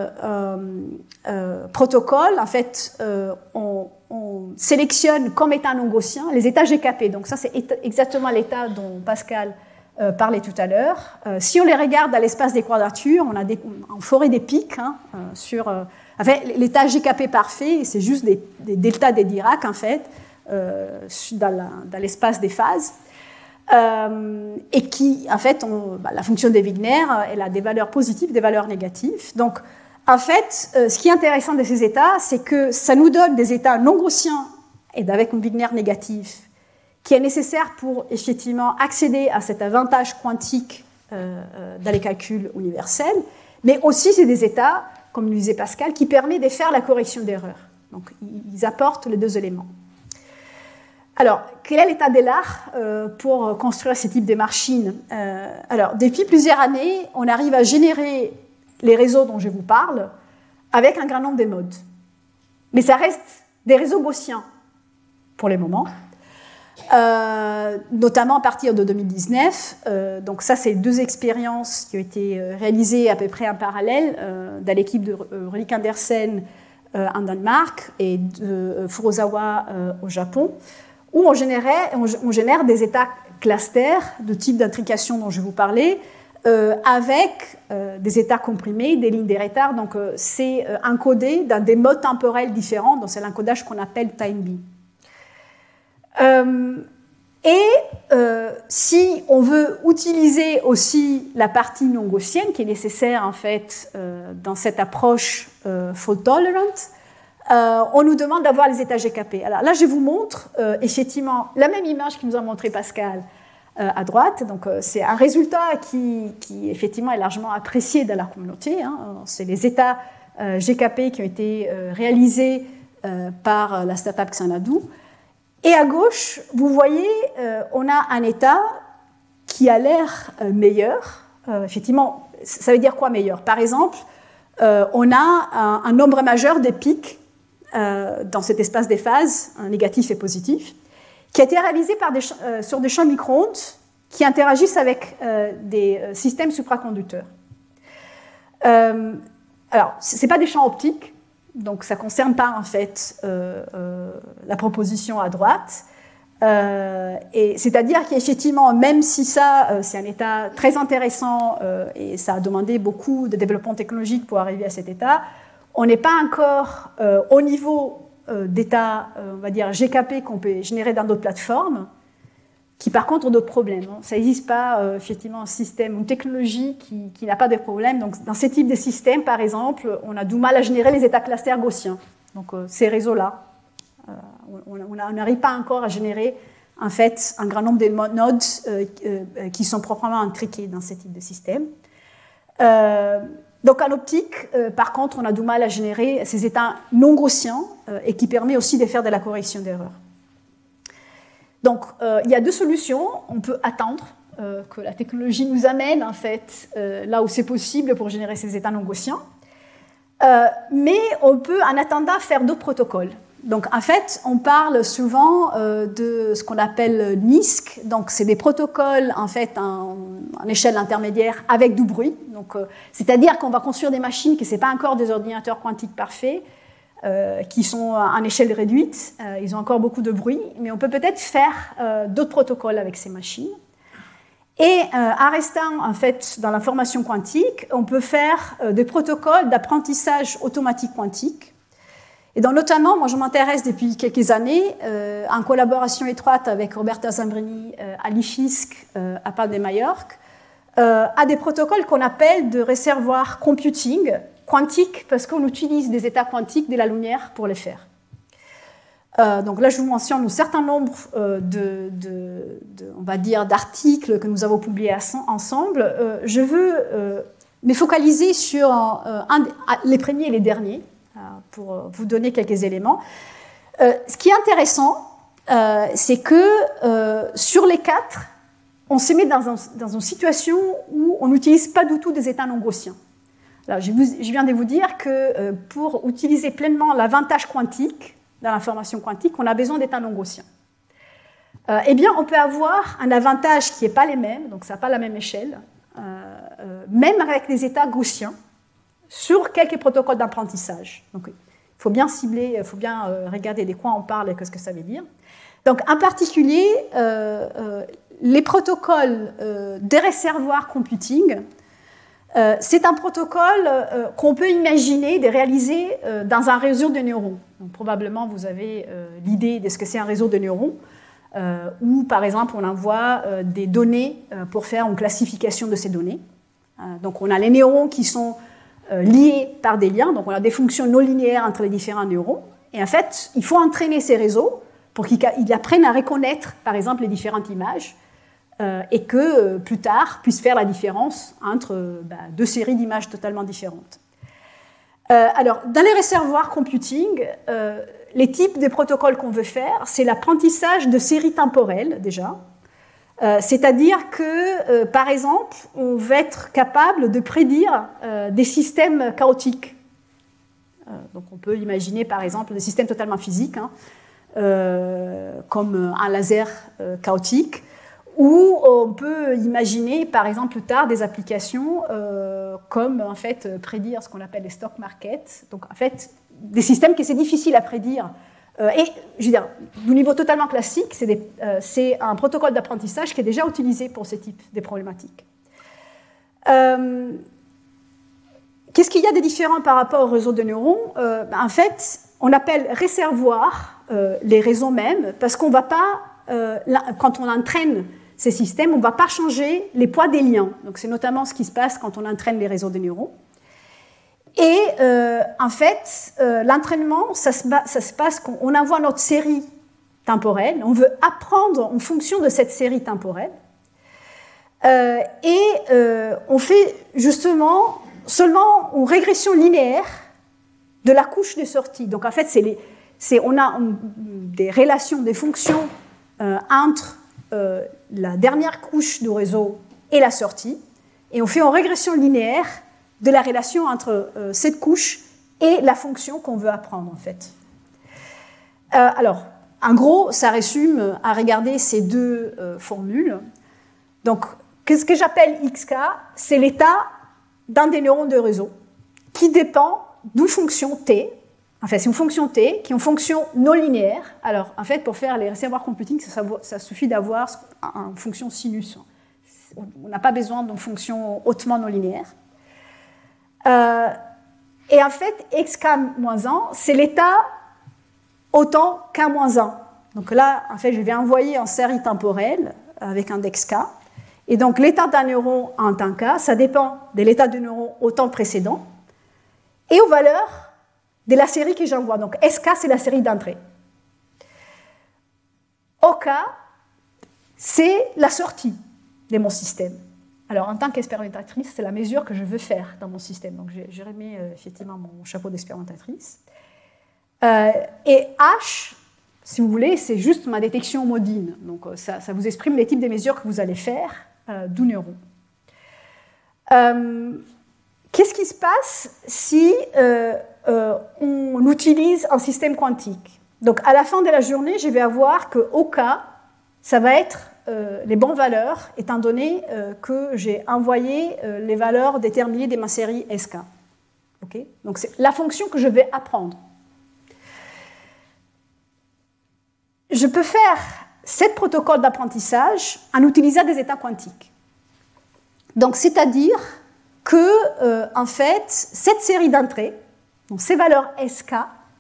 protocole, en fait, on sélectionne comme état non gaussien les états GKP. Donc ça, c'est exactement l'état dont Pascal parlait tout à l'heure. Si on les regarde à l'espace des quadratures, on ferait des pics sur l'état GKP parfait. C'est juste des deltas des Dirac, en fait, dans l'espace des phases. Et qui, en fait, la fonction de Wigner, elle a des valeurs positives, des valeurs négatives. Donc, en fait, ce qui est intéressant de ces états, c'est que ça nous donne des états non gaussiens et avec une Wigner négative, qui est nécessaire pour, effectivement, accéder à cet avantage quantique dans les calculs universels, mais aussi, c'est des états, comme le disait Pascal, qui permettent de faire la correction d'erreur. Donc, ils apportent les deux éléments. Alors, quel est l'état de l'art pour construire ce type de machines? Alors, depuis plusieurs années, on arrive à générer les réseaux dont je vous parle avec un grand nombre de modes. Mais ça reste des réseaux gaussiens pour le moment, notamment à partir de 2019. Donc ça, c'est deux expériences qui ont été réalisées à peu près en parallèle dans l'équipe de Ulrich Andersen en Danemark et de Furusawa au Japon, où on génère des états clusters de type d'intrication dont je vous parlais, avec des états comprimés, des lignes de retard. Donc, c'est encodé dans des modes temporels différents. Donc, c'est l'encodage qu'on appelle time-B. Si on veut utiliser aussi la partie non gaussienne, qui est nécessaire, en fait, dans cette approche fault-tolerant, on nous demande d'avoir les états GKP. Alors là, je vous montre effectivement la même image que nous a montré Pascal à droite. Donc, c'est un résultat qui effectivement est largement apprécié dans la communauté. C'est les états GKP qui ont été réalisés par la startup Xanadu. Et à gauche, vous voyez, on a un état qui a l'air meilleur. Effectivement, ça veut dire quoi meilleur? Par exemple, on a un nombre majeur de pics dans cet espace des phases, négatif et positif, qui a été réalisé sur des champs micro-ondes qui interagissent avec des systèmes supraconducteurs. Alors, ce n'est pas des champs optiques, donc ça ne concerne pas en fait la proposition à droite. Et c'est-à-dire qu'effectivement, même si ça, c'est un état très intéressant et ça a demandé beaucoup de développement technologique pour arriver à cet état, on n'est pas encore au niveau d'état, on va dire, GKP qu'on peut générer dans d'autres plateformes, qui par contre ont d'autres problèmes. Ça n'existe pas effectivement un système, une technologie qui n'a pas de problème. Donc dans ce type de système, par exemple, on a du mal à générer les états clusters gaussiens. Donc ces réseaux-là, on n'arrive pas encore à générer en fait un grand nombre de nodes qui sont proprement intriqués dans ce type de système. Donc en optique, par contre, on a du mal à générer ces états non gaussiens et qui permet aussi de faire de la correction d'erreurs. Donc il y a deux solutions. On peut attendre que la technologie nous amène en fait là où c'est possible pour générer ces états non gaussiens, mais on peut en attendant faire d'autres protocoles. Donc en fait, on parle souvent de ce qu'on appelle NISQ. Donc c'est des protocoles en fait en échelle intermédiaire avec du bruit. Donc c'est-à-dire qu'on va construire des machines qui ne sont pas encore des ordinateurs quantiques parfaits, qui sont en échelle réduite. Ils ont encore beaucoup de bruit, mais on peut peut-être faire d'autres protocoles avec ces machines. Et en restant en fait dans l'information quantique, on peut faire des protocoles d'apprentissage automatique quantique. Et donc, notamment, moi je m'intéresse depuis quelques années, en collaboration étroite avec Roberta Zambrini à l'IFISC à Palma de Majorque, à des protocoles qu'on appelle de réservoir computing quantiques parce qu'on utilise des états quantiques de la lumière pour les faire. Donc là, je vous mentionne un certain nombre on va dire, d'articles que nous avons publiés ensemble. Je veux me focaliser sur les premiers et les derniers pour vous donner quelques éléments. Ce qui est intéressant, c'est que sur les 4, on se met dans une situation où on n'utilise pas du tout des états non gaussiens. Alors, je viens de vous dire que pour utiliser pleinement l'avantage quantique dans l'information quantique, on a besoin d'états non gaussiens. Eh bien, on peut avoir un avantage qui n'est pas les mêmes, donc ça n'a pas la même échelle, même avec des états gaussiens, sur quelques protocoles d'apprentissage. Donc, il faut bien cibler, il faut bien regarder de quoi on parle et ce que ça veut dire. Donc, en particulier, les protocoles des réservoirs computing, c'est un protocole qu'on peut imaginer de réaliser dans un réseau de neurones. Donc, probablement, vous avez l'idée de ce que c'est un réseau de neurones, où, par exemple, on envoie des données pour faire une classification de ces données. Donc, on a les neurones qui sont liés par des liens, donc on a des fonctions non linéaires entre les différents neurones. Et en fait, il faut entraîner ces réseaux pour qu'ils apprennent à reconnaître, par exemple, les différentes images, et que plus tard puissent faire la différence entre deux séries d'images totalement différentes. Alors, dans les réservoirs computing, les types de protocoles qu'on veut faire, c'est l'apprentissage de séries temporelles, déjà. C'est-à-dire que, par exemple, on va être capable de prédire des systèmes chaotiques. Donc, on peut imaginer, par exemple, des systèmes totalement physiques, comme un laser chaotique, ou on peut imaginer, par exemple, plus tard, des applications comme, en fait, prédire ce qu'on appelle les stock markets. Donc, en fait, des systèmes que c'est difficile à prédire. Et, je veux dire, du niveau totalement classique, c'est un protocole d'apprentissage qui est déjà utilisé pour ce type de problématiques. Qu'est-ce qu'il y a de différent par rapport au réseau de neurones ? En fait, on appelle réservoir les réseaux mêmes, parce qu'on ne va pas, quand on entraîne ces systèmes, on ne va pas changer les poids des liens. Donc, c'est notamment ce qui se passe quand on entraîne les réseaux de neurones. Et en fait, l'entraînement, ça se passe quand on envoie notre série temporelle, on veut apprendre en fonction de cette série temporelle, et on fait justement seulement une régression linéaire de la couche de sortie. Donc en fait, on a des relations, des fonctions entre la dernière couche du réseau et la sortie, et on fait une régression linéaire de la relation entre cette couche et la fonction qu'on veut apprendre, en fait. Alors, en gros, ça résume à regarder ces deux formules. Donc, ce que j'appelle XK, c'est l'état d'un des neurones de réseau qui dépend d'une fonction T. Enfin, c'est une fonction T qui est une fonction non linéaire. Alors, en fait, pour faire les réservoirs computing, ça suffit d'avoir une fonction sinus. On n'a pas besoin d'une fonction hautement non linéaire. Et en fait, xk-1, c'est l'état autant k-1. Donc là, en fait, je vais envoyer en série temporelle avec index k. Et donc, l'état d'un neuron en temps k, ça dépend de l'état du neuron au temps précédent et aux valeurs de la série que j'envoie. Donc, sk, c'est la série d'entrée. Ok, c'est la sortie de mon système. Alors, en tant qu'expérimentatrice, c'est la mesure que je veux faire dans mon système. Donc, j'ai remis effectivement mon chapeau d'expérimentatrice. Et H, si vous voulez, c'est juste ma détection modine. Donc, ça vous exprime les types de mesures que vous allez faire du neuron. Qu'est-ce qui se passe si on utilise un système quantique ? Donc, à la fin de la journée, je vais avoir que OK, ça va être les bonnes valeurs, étant donné que j'ai envoyé les valeurs déterminées de ma série SK. Okay ? Donc, c'est la fonction que je vais apprendre. Je peux faire ce protocole d'apprentissage en utilisant des états quantiques. Donc, c'est-à-dire que, en fait, cette série d'entrées, donc ces valeurs SK,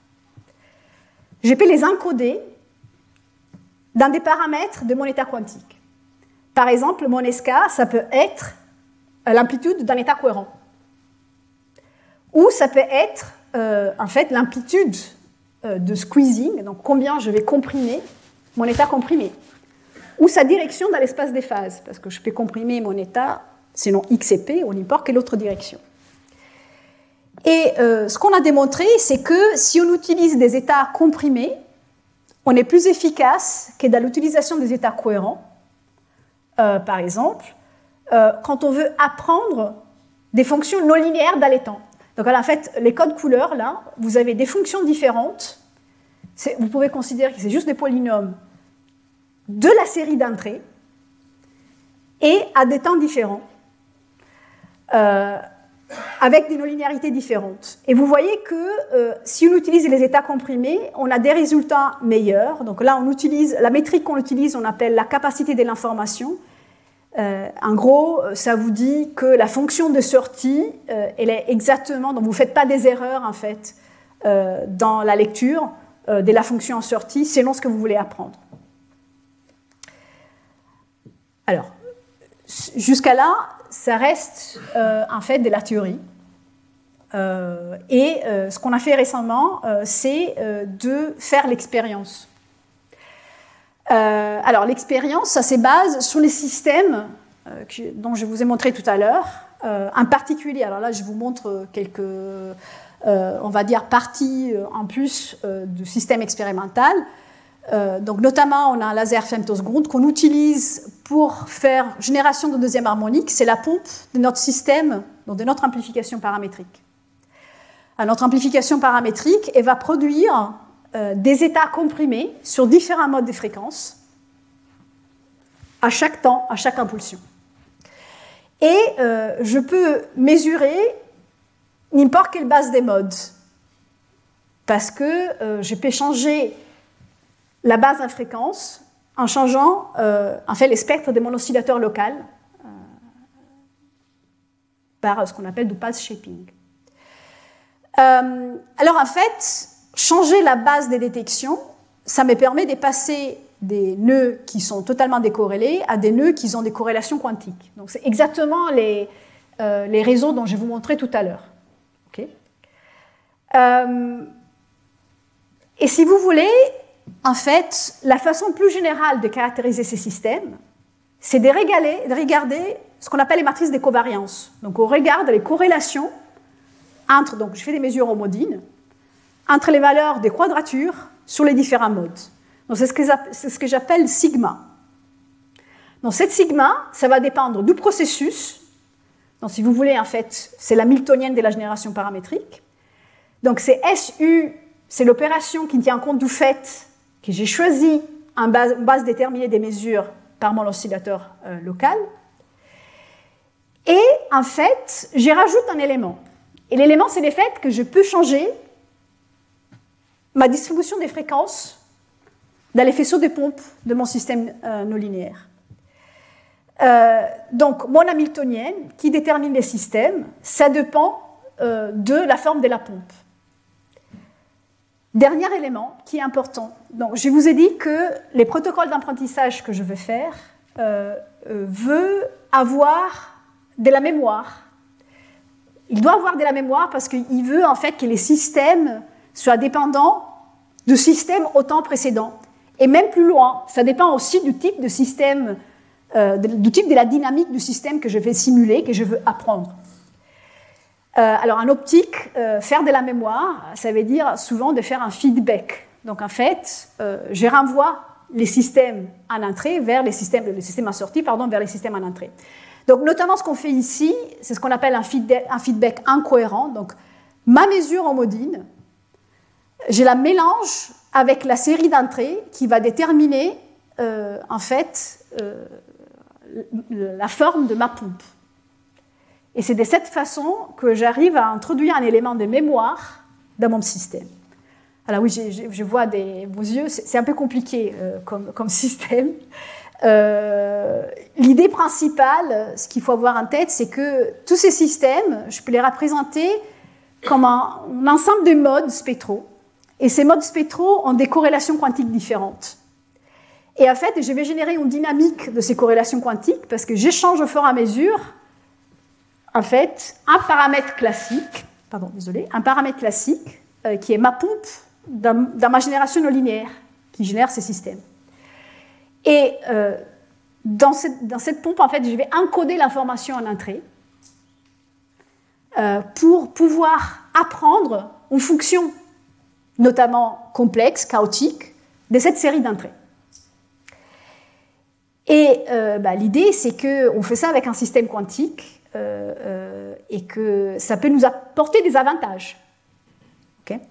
je peux les encoder dans des paramètres de mon état quantique. Par exemple, mon SK, ça peut être l'amplitude d'un état cohérent. ou ça peut être en fait l'amplitude de squeezing, donc combien je vais comprimer mon état comprimé, ou sa direction dans l'espace des phases, parce que je peux comprimer mon état selon x et p ou n'importe quelle autre direction. Et ce qu'on a démontré, c'est que si on utilise des états comprimés, on est plus efficace que dans l'utilisation des états cohérents. Par exemple, quand on veut apprendre des fonctions non linéaires dans les temps. Donc en fait, les codes couleurs, là, vous avez des fonctions différentes. Vous pouvez considérer que c'est juste des polynômes de la série d'entrées et à des temps différents, avec des non-linéarités différentes. Et vous voyez que si on utilise les états comprimés, on a des résultats meilleurs. Donc là, on utilise la métrique qu'on utilise, on appelle la capacité de l'information. En gros, ça vous dit que la fonction de sortie, elle est exactement, donc vous ne faites pas des erreurs en fait dans la lecture de la fonction en sortie selon ce que vous voulez apprendre. Alors, jusqu'à là, ça reste en fait de la théorie. Et ce qu'on a fait récemment, c'est de faire l'expérience. Alors, l'expérience, ça se base sur les systèmes dont je vous ai montré tout à l'heure. En particulier, alors là, je vous montre quelques, on va dire, parties en plus du système expérimental. Donc, notamment, on a un laser femtoseconde qu'on utilise pour faire génération de deuxième harmonique. C'est la pompe de notre système, donc de notre amplification paramétrique. Alors, notre amplification paramétrique, elle va produire des états comprimés sur différents modes de fréquences à chaque temps, à chaque impulsion. Et je peux mesurer n'importe quelle base des modes parce que je peux changer la base en fréquence en changeant en fait les spectres de mon oscillateur local par ce qu'on appelle du path shaping. Alors en fait, changer la base des détections, ça me permet de passer des nœuds qui sont totalement décorrélés à des nœuds qui ont des corrélations quantiques. Donc c'est exactement les réseaux dont je vous montrais tout à l'heure. Okay. Et si vous voulez, en fait, la façon plus générale de caractériser ces systèmes, c'est de regarder ce qu'on appelle les matrices des covariances. Donc on regarde les corrélations entre, donc je fais des mesures homodines, entre les valeurs des quadratures sur les différents modes. Donc c'est ce que j'appelle sigma. Donc cette sigma, ça va dépendre du processus. Donc si vous voulez, en fait, c'est la miltonienne de la génération paramétrique. Donc c'est SU, c'est l'opération qui tient compte du fait que j'ai choisi une base déterminée des mesures par mon oscillateur local. Et en fait, j'y rajoute un élément. Et l'élément, c'est le fait que je peux changer ma distribution des fréquences dans les faisceaux de pompe de mon système non linéaire. Donc, mon hamiltonienne, qui détermine les systèmes, ça dépend de la forme de la pompe. Dernier élément qui est important. Donc, je vous ai dit que les protocoles d'apprentissage que je veux faire veut avoir de la mémoire. Il doit avoir de la mémoire parce qu'il veut en fait que les systèmes soient dépendants du système au temps précédent. Et même plus loin, ça dépend aussi du type de système, du type de la dynamique du système que je vais simuler, que je veux apprendre. Alors en optique, faire de la mémoire, ça veut dire souvent de faire un feedback. Donc en fait, je renvoie les systèmes en entrée vers les systèmes en sortie, vers les systèmes en entrée. Donc notamment ce qu'on fait ici, c'est ce qu'on appelle un feedback incohérent. Donc ma mesure homodine, je la mélange avec la série d'entrées qui va déterminer en fait la forme de ma pompe. Et c'est de cette façon que j'arrive à introduire un élément de mémoire dans mon système. Alors oui, je vois vos yeux, c'est un peu compliqué comme système. L'idée principale, ce qu'il faut avoir en tête, c'est que tous ces systèmes, je peux les représenter comme un ensemble de modes spectraux. Et ces modes spectraux ont des corrélations quantiques différentes. Et en fait, je vais générer une dynamique de ces corrélations quantiques parce que j'échange au fur et à mesure, en fait, un paramètre classique un paramètre classique qui est ma pompe dans ma génération non linéaire qui génère ces systèmes. Et dans cette pompe, en fait, je vais encoder l'information en entrée pour pouvoir apprendre une fonction, notamment complexe, chaotique, de cette série d'entrées. Et l'idée, c'est qu'on fait ça avec un système quantique et que ça peut nous apporter des avantages. Okay.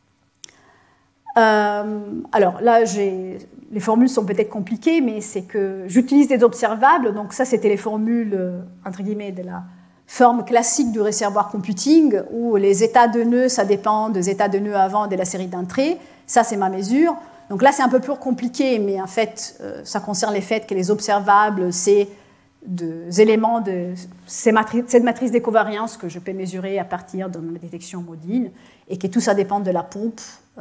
Alors là, les formules sont peut-être compliquées, mais c'est que j'utilise des observables. Donc ça, c'était les formules, entre guillemets, de la forme classique du réservoir computing, où les états de nœuds, ça dépend des états de nœuds avant de la série d'entrées. Ça, c'est ma mesure. Donc là, c'est un peu plus compliqué, mais en fait, ça concerne les faits que les observables, c'est des éléments de cette matrice des covariances que je peux mesurer à partir de ma détection modine, et que tout ça dépend de la pompe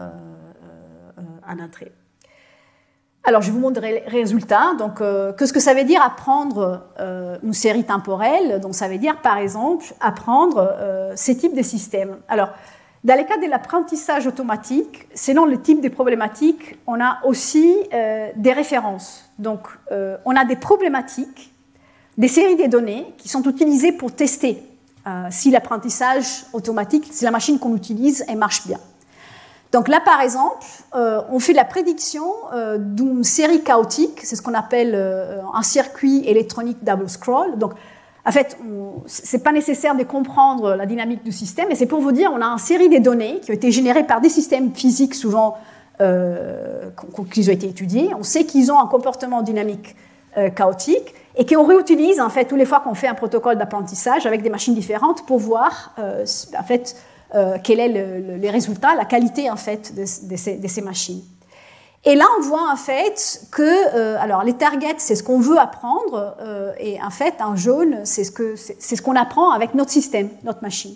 en entrée. Alors, je vous montre les résultats. Donc, qu'est-ce que ça veut dire apprendre une série temporelle? Donc, ça veut dire, par exemple, apprendre ces types de systèmes. Alors, dans le cas de l'apprentissage automatique, selon le type de problématique, on a aussi des références. Donc, on a des problématiques, des séries de données qui sont utilisées pour tester si l'apprentissage automatique, si la machine qu'on utilise, elle marche bien. Donc là, par exemple, on fait la prédiction d'une série chaotique, c'est ce qu'on appelle un circuit électronique double scroll. Donc, en fait, ce n'est pas nécessaire de comprendre la dynamique du système, mais c'est pour vous dire, on a une série de données qui ont été générées par des systèmes physiques souvent qui ont été étudiés. On sait qu'ils ont un comportement dynamique chaotique et qu'on réutilise, en fait, toutes les fois qu'on fait un protocole d'apprentissage avec des machines différentes pour voir, en fait, quel est les résultats, la qualité, en fait, de ces machines. Et là, on voit en fait que, alors les targets, c'est ce qu'on veut apprendre, et en fait, en jaune, c'est ce qu'on apprend avec notre système, notre machine.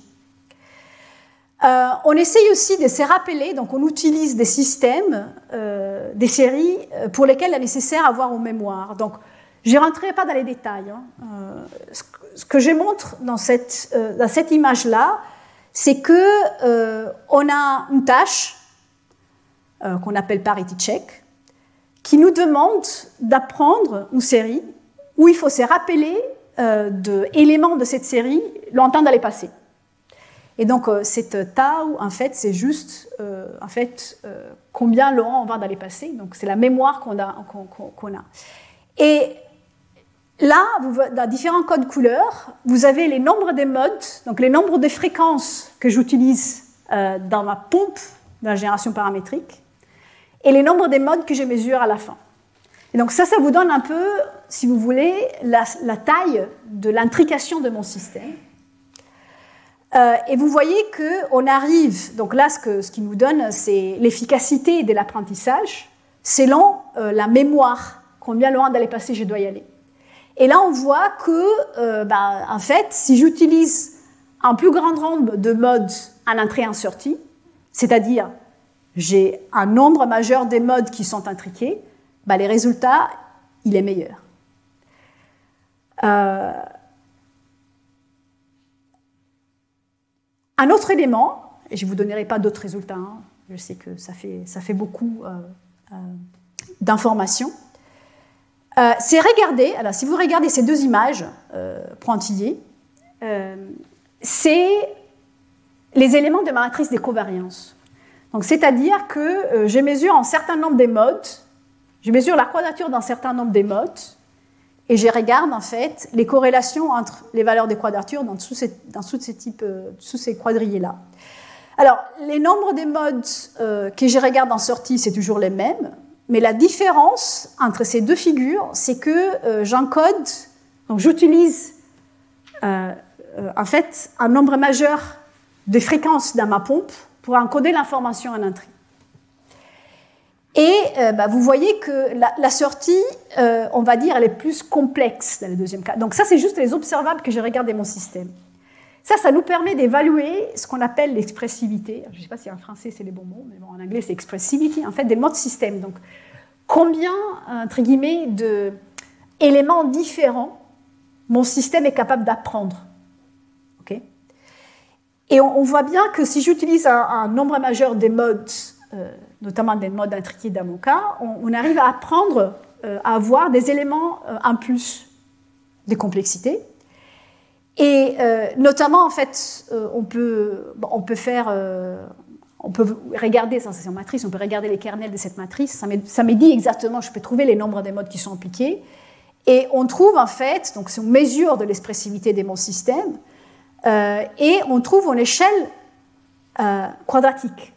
On essaye aussi de se rappeler, donc on utilise des systèmes, des séries pour lesquelles il est nécessaire d'avoir une mémoire. Donc, je ne rentrerai pas dans les détails. Ce que je montre dans cette image-là, c'est qu'on a une tâche qu'on appelle parity check, qui nous demande d'apprendre une série où il faut se rappeler d'éléments de cette série longtemps dans le passé. Et donc, cette tau, en fait, c'est juste combien Laurent on va dans le passé. Donc, c'est la mémoire qu'on a. Et là, dans différents codes couleurs, vous avez les nombres des modes, donc les nombres de fréquences que j'utilise dans ma pompe de la génération paramétrique, et les nombres des modes que je mesure à la fin. Et donc ça vous donne un peu, si vous voulez, la taille de l'intrication de mon système. Et vous voyez qu'on arrive, donc là, ce qui nous donne, c'est l'efficacité de l'apprentissage selon la mémoire, combien loin d'aller passer je dois y aller. Et là, on voit que, en fait, si j'utilise un plus grand nombre de modes en entrée et en sortie, c'est-à-dire j'ai un nombre majeur des modes qui sont intriqués, les résultats, il est meilleur. Un autre élément, et je ne vous donnerai pas d'autres résultats, je sais que ça fait beaucoup d'informations, c'est regarder, alors si vous regardez ces deux images pointillées, c'est les éléments de ma matrice des covariances. Donc, c'est-à-dire que je mesure un certain nombre des modes, je mesure la quadrature d'un certain nombre des modes, et je regarde en fait les corrélations entre les valeurs des quadratures dans tous ces quadrillés-là. Alors, les nombres des modes que je regarde en sortie, c'est toujours les mêmes, mais la différence entre ces deux figures, c'est que j'encode, donc j'utilise en fait un nombre majeur de fréquences dans ma pompe pour encoder l'information en entrée. Et vous voyez que la sortie, on va dire, elle est plus complexe dans le deuxième cas. Donc ça, c'est juste les observables que je regarde dans mon système. Ça nous permet d'évaluer ce qu'on appelle l'expressivité. Je ne sais pas si en français c'est les bons mots, mais bon, en anglais c'est expressivity, en fait, des modes système. Donc, combien, entre guillemets, d'éléments différents mon système est capable d'apprendre. Okay. Et on voit bien que si j'utilise un nombre majeur des modes, notamment des modes intriqués d'Amoka, on arrive à apprendre à avoir des éléments en plus de complexité. Et notamment, en fait, on peut regarder, c'est en matrice, on peut regarder les kernels de cette matrice, ça me dit exactement, je peux trouver les nombres des modes qui sont impliqués, et on trouve en fait, donc c'est une mesure de l'expressivité de mon système, et on trouve une échelle quadratique,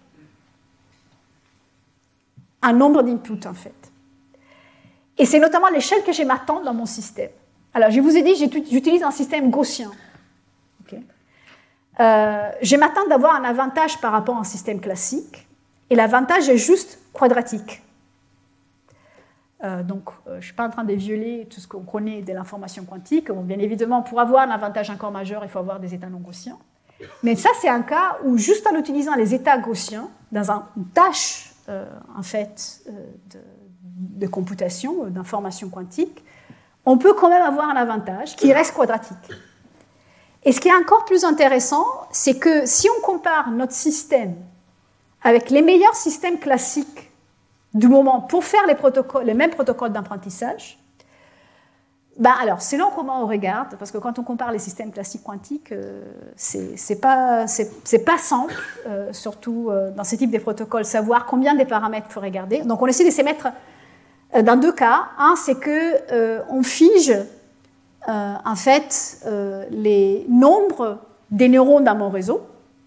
un nombre d'inputs en fait. Et c'est notamment l'échelle que je m'attends dans mon système. Alors, je vous ai dit, j'utilise un système gaussien. Okay. Je m'attends d'avoir un avantage par rapport à un système classique, et l'avantage est juste quadratique. Donc, je ne suis pas en train de violer tout ce qu'on connaît de l'information quantique. Bon, bien évidemment, pour avoir un avantage encore majeur, il faut avoir des états non gaussiens. Mais ça, c'est un cas où, juste en utilisant les états gaussiens, dans une tâche en fait, de computation, d'information quantique, on peut quand même avoir un avantage qui reste quadratique. Et ce qui est encore plus intéressant, c'est que si on compare notre système avec les meilleurs systèmes classiques du moment pour faire les mêmes protocoles d'apprentissage, alors selon comment on regarde, parce que quand on compare les systèmes classiques quantiques, c'est pas simple, surtout dans ce type de protocoles, savoir combien de paramètres il faut regarder. Donc on essaie de se mettre dans deux cas. Un, c'est qu'on fige en fait les nombres des neurones dans mon réseau,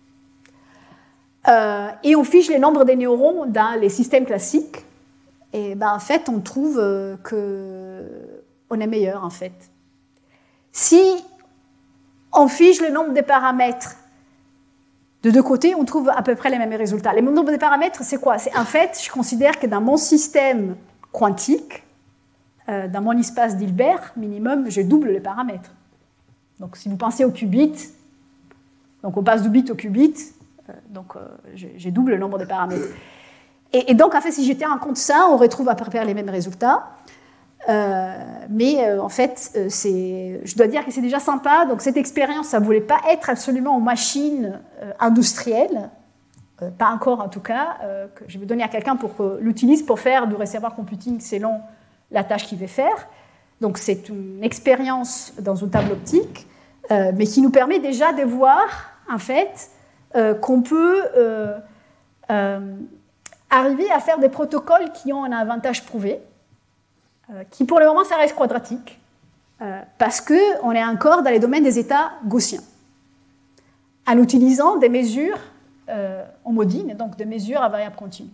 et on fige les nombres des neurones dans les systèmes classiques. Et en fait, on trouve qu'on est meilleur en fait. Si on fige le nombre de paramètres de deux côtés, on trouve à peu près les mêmes résultats. Le nombre de paramètres, c'est quoi? En fait, je considère que dans mon système quantique, dans mon espace d'Hilbert, minimum, je double les paramètres. Donc, si vous pensez au qubit, donc on passe du bit au qubit, donc j'ai double le nombre de paramètres. Et donc, en fait, si j'étais en compte ça, on retrouve à peu près les mêmes résultats. Mais en fait, je dois dire que c'est déjà sympa. Donc, cette expérience, ça ne voulait pas être absolument une machine industrielle, pas encore en tout cas, que je vais donner à quelqu'un pour qu'il l'utilise pour faire du reservoir computing selon la tâche qu'il veut faire. Donc, c'est une expérience dans une table optique, mais qui nous permet déjà de voir, en fait, qu'on peut arriver à faire des protocoles qui ont un avantage prouvé, qui pour le moment, ça reste quadratique, parce qu'on est encore dans les domaines des états gaussiens, en utilisant des mesures homodines, donc des mesures à variable continue.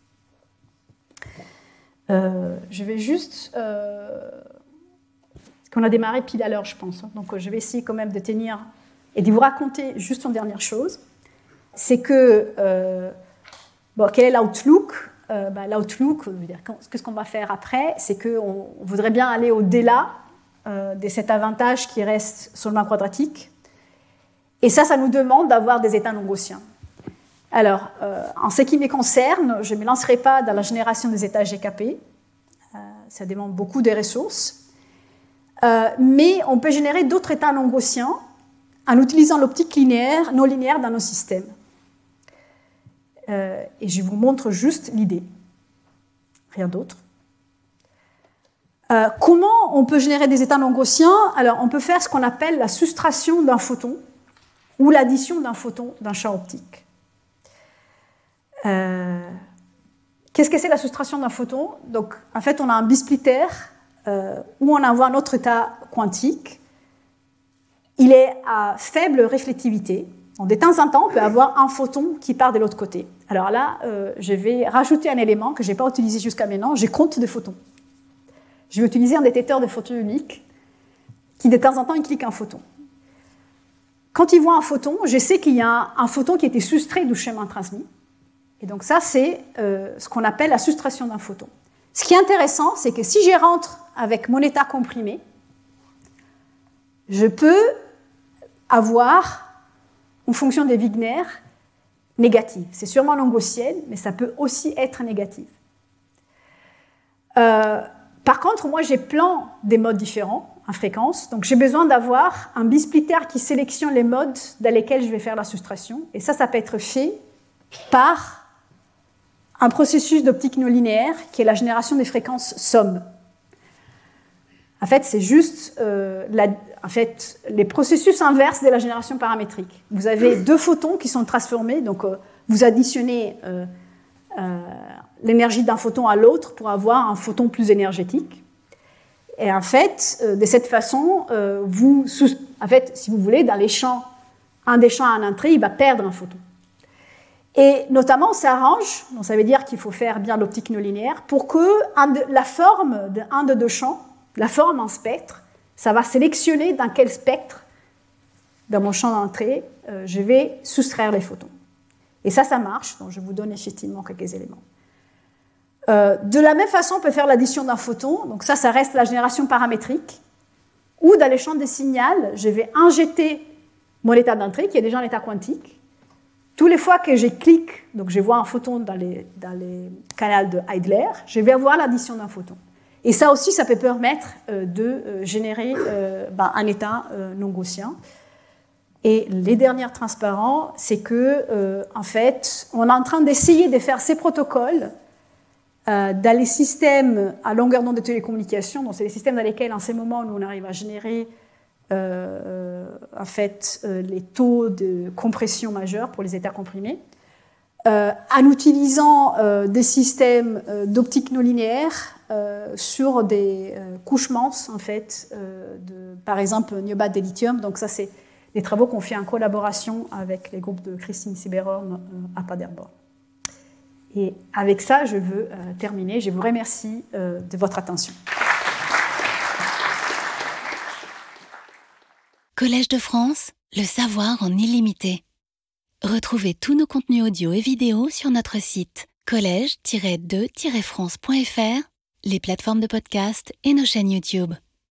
Je vais juste... parce qu'on a démarré pile à l'heure, je pense. Donc, je vais essayer quand même de tenir et de vous raconter juste une dernière chose. C'est que... quel est l'outlook? L'outlook, qu'est-ce qu'on va faire après? C'est qu'on voudrait bien aller au-delà de cet avantage qui reste seulement quadratique. Et ça nous demande d'avoir des états non gaussiens. Alors, en ce qui me concerne, je ne me lancerai pas dans la génération des états GKP. Ça demande beaucoup de ressources. Mais on peut générer d'autres états non gaussiens en utilisant l'optique linéaire, non linéaire dans nos systèmes. Et je vous montre juste l'idée. Rien d'autre. Comment on peut générer des états non gaussiens? Alors, on peut faire ce qu'on appelle la soustraction d'un photon ou l'addition d'un photon d'un champ optique. Qu'est-ce que c'est la soustraction d'un photon? Donc, en fait, on a un bisplitter où on envoie notre état quantique. Il est à faible réflectivité. Donc, de temps en temps, on peut avoir un photon qui part de l'autre côté. Alors là, je vais rajouter un élément que je n'ai pas utilisé jusqu'à maintenant. Je compte des photons. Je vais utiliser un détecteur de photons unique qui, de temps en temps, il clique un photon. Quand il voit un photon, je sais qu'il y a un photon qui a été soustrait du chemin transmis. Et donc ça, c'est ce qu'on appelle la soustraction d'un photon. Ce qui est intéressant, c'est que si je rentre avec mon état comprimé, je peux avoir une fonction de Wigner négative. C'est sûrement non gaussienne, mais ça peut aussi être négatif. Par contre, moi, j'ai plein de modes différents. en fréquence. Donc j'ai besoin d'avoir un bisplitter qui sélectionne les modes dans lesquels je vais faire la soustraction. Et ça peut être fait par un processus d'optique non linéaire qui est la génération des fréquences somme. En fait, c'est juste les processus inverses de la génération paramétrique. Vous avez deux photons qui sont transformés, donc vous additionnez l'énergie d'un photon à l'autre pour avoir un photon plus énergétique. Et en fait, de cette façon, si vous voulez, dans les champs, un des champs à un entrée, il va perdre un photon. Et notamment, on s'arrange, donc ça veut dire qu'il faut faire bien l'optique non linéaire, pour que la forme d'un de deux champs, la forme en spectre, ça va sélectionner dans quel spectre, dans mon champ d'entrée, je vais soustraire les photons. Et ça marche, donc je vous donne effectivement quelques éléments. De la même façon, on peut faire l'addition d'un photon, donc ça reste la génération paramétrique, ou dans les champs des signaux, je vais injecter mon état d'entrée, qui est déjà un état quantique. Tous les fois que je clique, donc je vois un photon dans les canaux de Heidler, je vais avoir l'addition d'un photon. Et ça aussi, ça peut permettre de générer un état non gaussien. Et les derniers transparents, c'est que, en fait, on est en train d'essayer de faire ces protocoles dans les systèmes à longueur d'onde de télécommunications. Donc, c'est les systèmes dans lesquels, en ces moments où on arrive à générer les taux de compression majeurs pour les états comprimés, en utilisant des systèmes d'optique non linéaire sur des couches minces, en fait, par exemple, niobate de lithium. Donc ça, c'est des travaux qu'on fait en collaboration avec les groupes de Christine Sieberhorn à Paderborn. Et avec ça, je veux terminer. Je vous remercie de votre attention. Collège de France, le savoir en illimité. Retrouvez tous nos contenus audio et vidéo sur notre site collège-2-france.fr, les plateformes de podcast et nos chaînes YouTube.